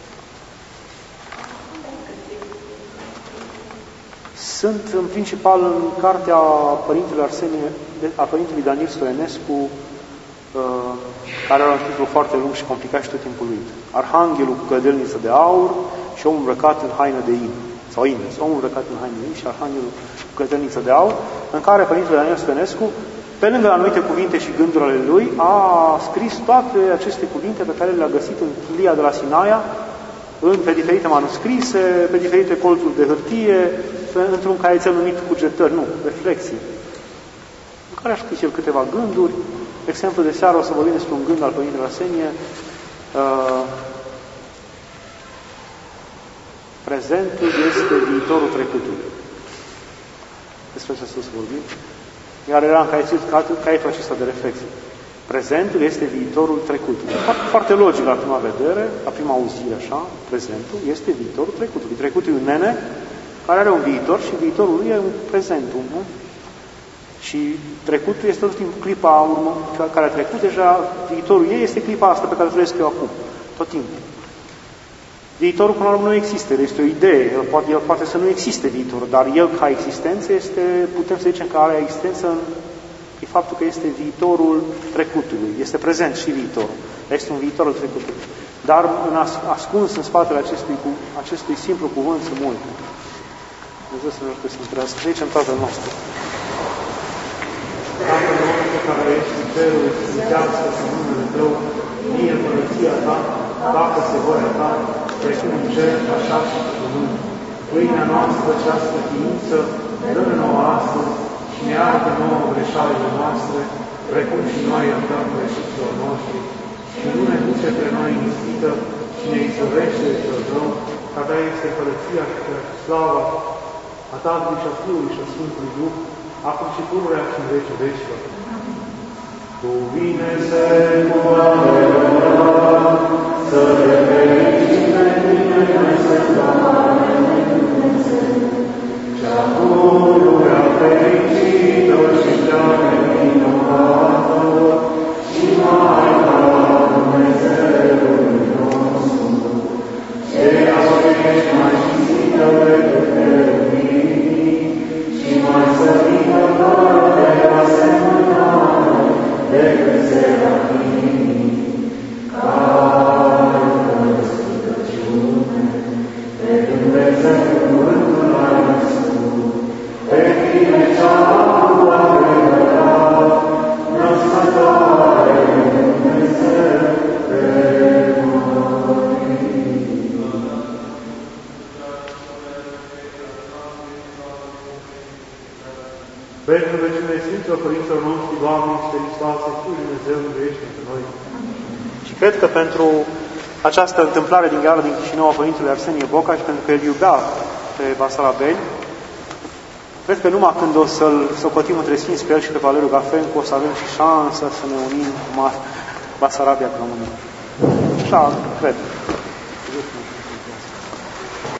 Sunt în principal în cartea Părintelui Daniel Stoienescu, care are un titlu foarte lung și complicat și tot timpul lui. Arhanghelul cu cădelniță de aur și omul îmbrăcat în haină de in. Sau invers, omul îmbrăcat în haină de in și Arhanghelul cu cădelniță de aur, în care Părintele Daniel Stoienescu, pe lângă anumite cuvinte și gânduri ale lui, a scris toate aceste cuvinte pe care le-a găsit în chilia de la Sinaia, pe diferite manuscrise, pe diferite colțuri de hârtie, într-un caietel numit cugetări, nu, reflexii, în care a scris el câteva gânduri. De exemplu, de seară o să vorbim despre un gând al Părintelui Arsenie, prezentul este viitorul trecutului. Despre ce să vorbim. Iar era în caietul acesta de reflexie. Prezentul este viitorul trecutului. Foarte logic la prima vedere, la prima auzire așa, prezentul este viitorul trecutului. Trecutul e un nene care are un viitor și viitorul lui e un prezentul, nu? Și trecutul este tot timpul clipa care a trecut, deja viitorul ei este clipa asta pe care o trăiesc eu acum, tot timpul. Viitorul până la urmă nu există, este o idee, el poate să nu existe viitorul, dar el ca existență este, putem să zicem că are existență în faptul că este viitorul trecutului, este prezent și viitorul, este un viitor al trecutului. Dar ascuns în spatele acestui simplu cuvânt sunt multe. Dumnezeu să ne ajute să întrească. Să zicem Tatăl nostru. Tatăl nostru care ești în cerul, sfințească să numele Tău, vie împărăția Ta, facă-se voia Ta, precum în cer, așa și pe pământ. Pâinea noastră, cea sfătiință, dă-ne nouă astăzi și ne iartă nouă greșalile noastre, precum și noi iertăm greșiților noștri, și nu ne duce pe noi în ispită, ci ne izbăvește de cel rău, ca Ta este împărăția și slava a Tatălui și a Fiului și a Sfântului Duh, acum și pururea și în vecii vecilor. Cu bine se cuvântă, să te fericim pe Tine, cea pururea fericită și cea nevinovată, și Maica Dumnezeului nostru, ceea ce ești mai cinstită decât cherubinii și mai sărită fără de asemănare decât serafimii, care fără stricăciune pe Dumnezeu cuvântul ai născut, pe Tine cea adevărat, născătoare de Dumnezeu pe noi. Pentru vecine Sfinților Părinților noștri, Doamne, Iisuse Hristoase, Fiul Dumnezeu, miluiește pentru noi. Și cred că pentru această întâmplare din gara din Chișinău a Părintele Arsenie Boca și pentru că el iubea pe Basarabeni, cred că numai când o să-l socotim între Sfinți pe el și pe Valeriu Gafencu, o să avem și șansa să ne unim cu Basarabia cu România. Așa, cred.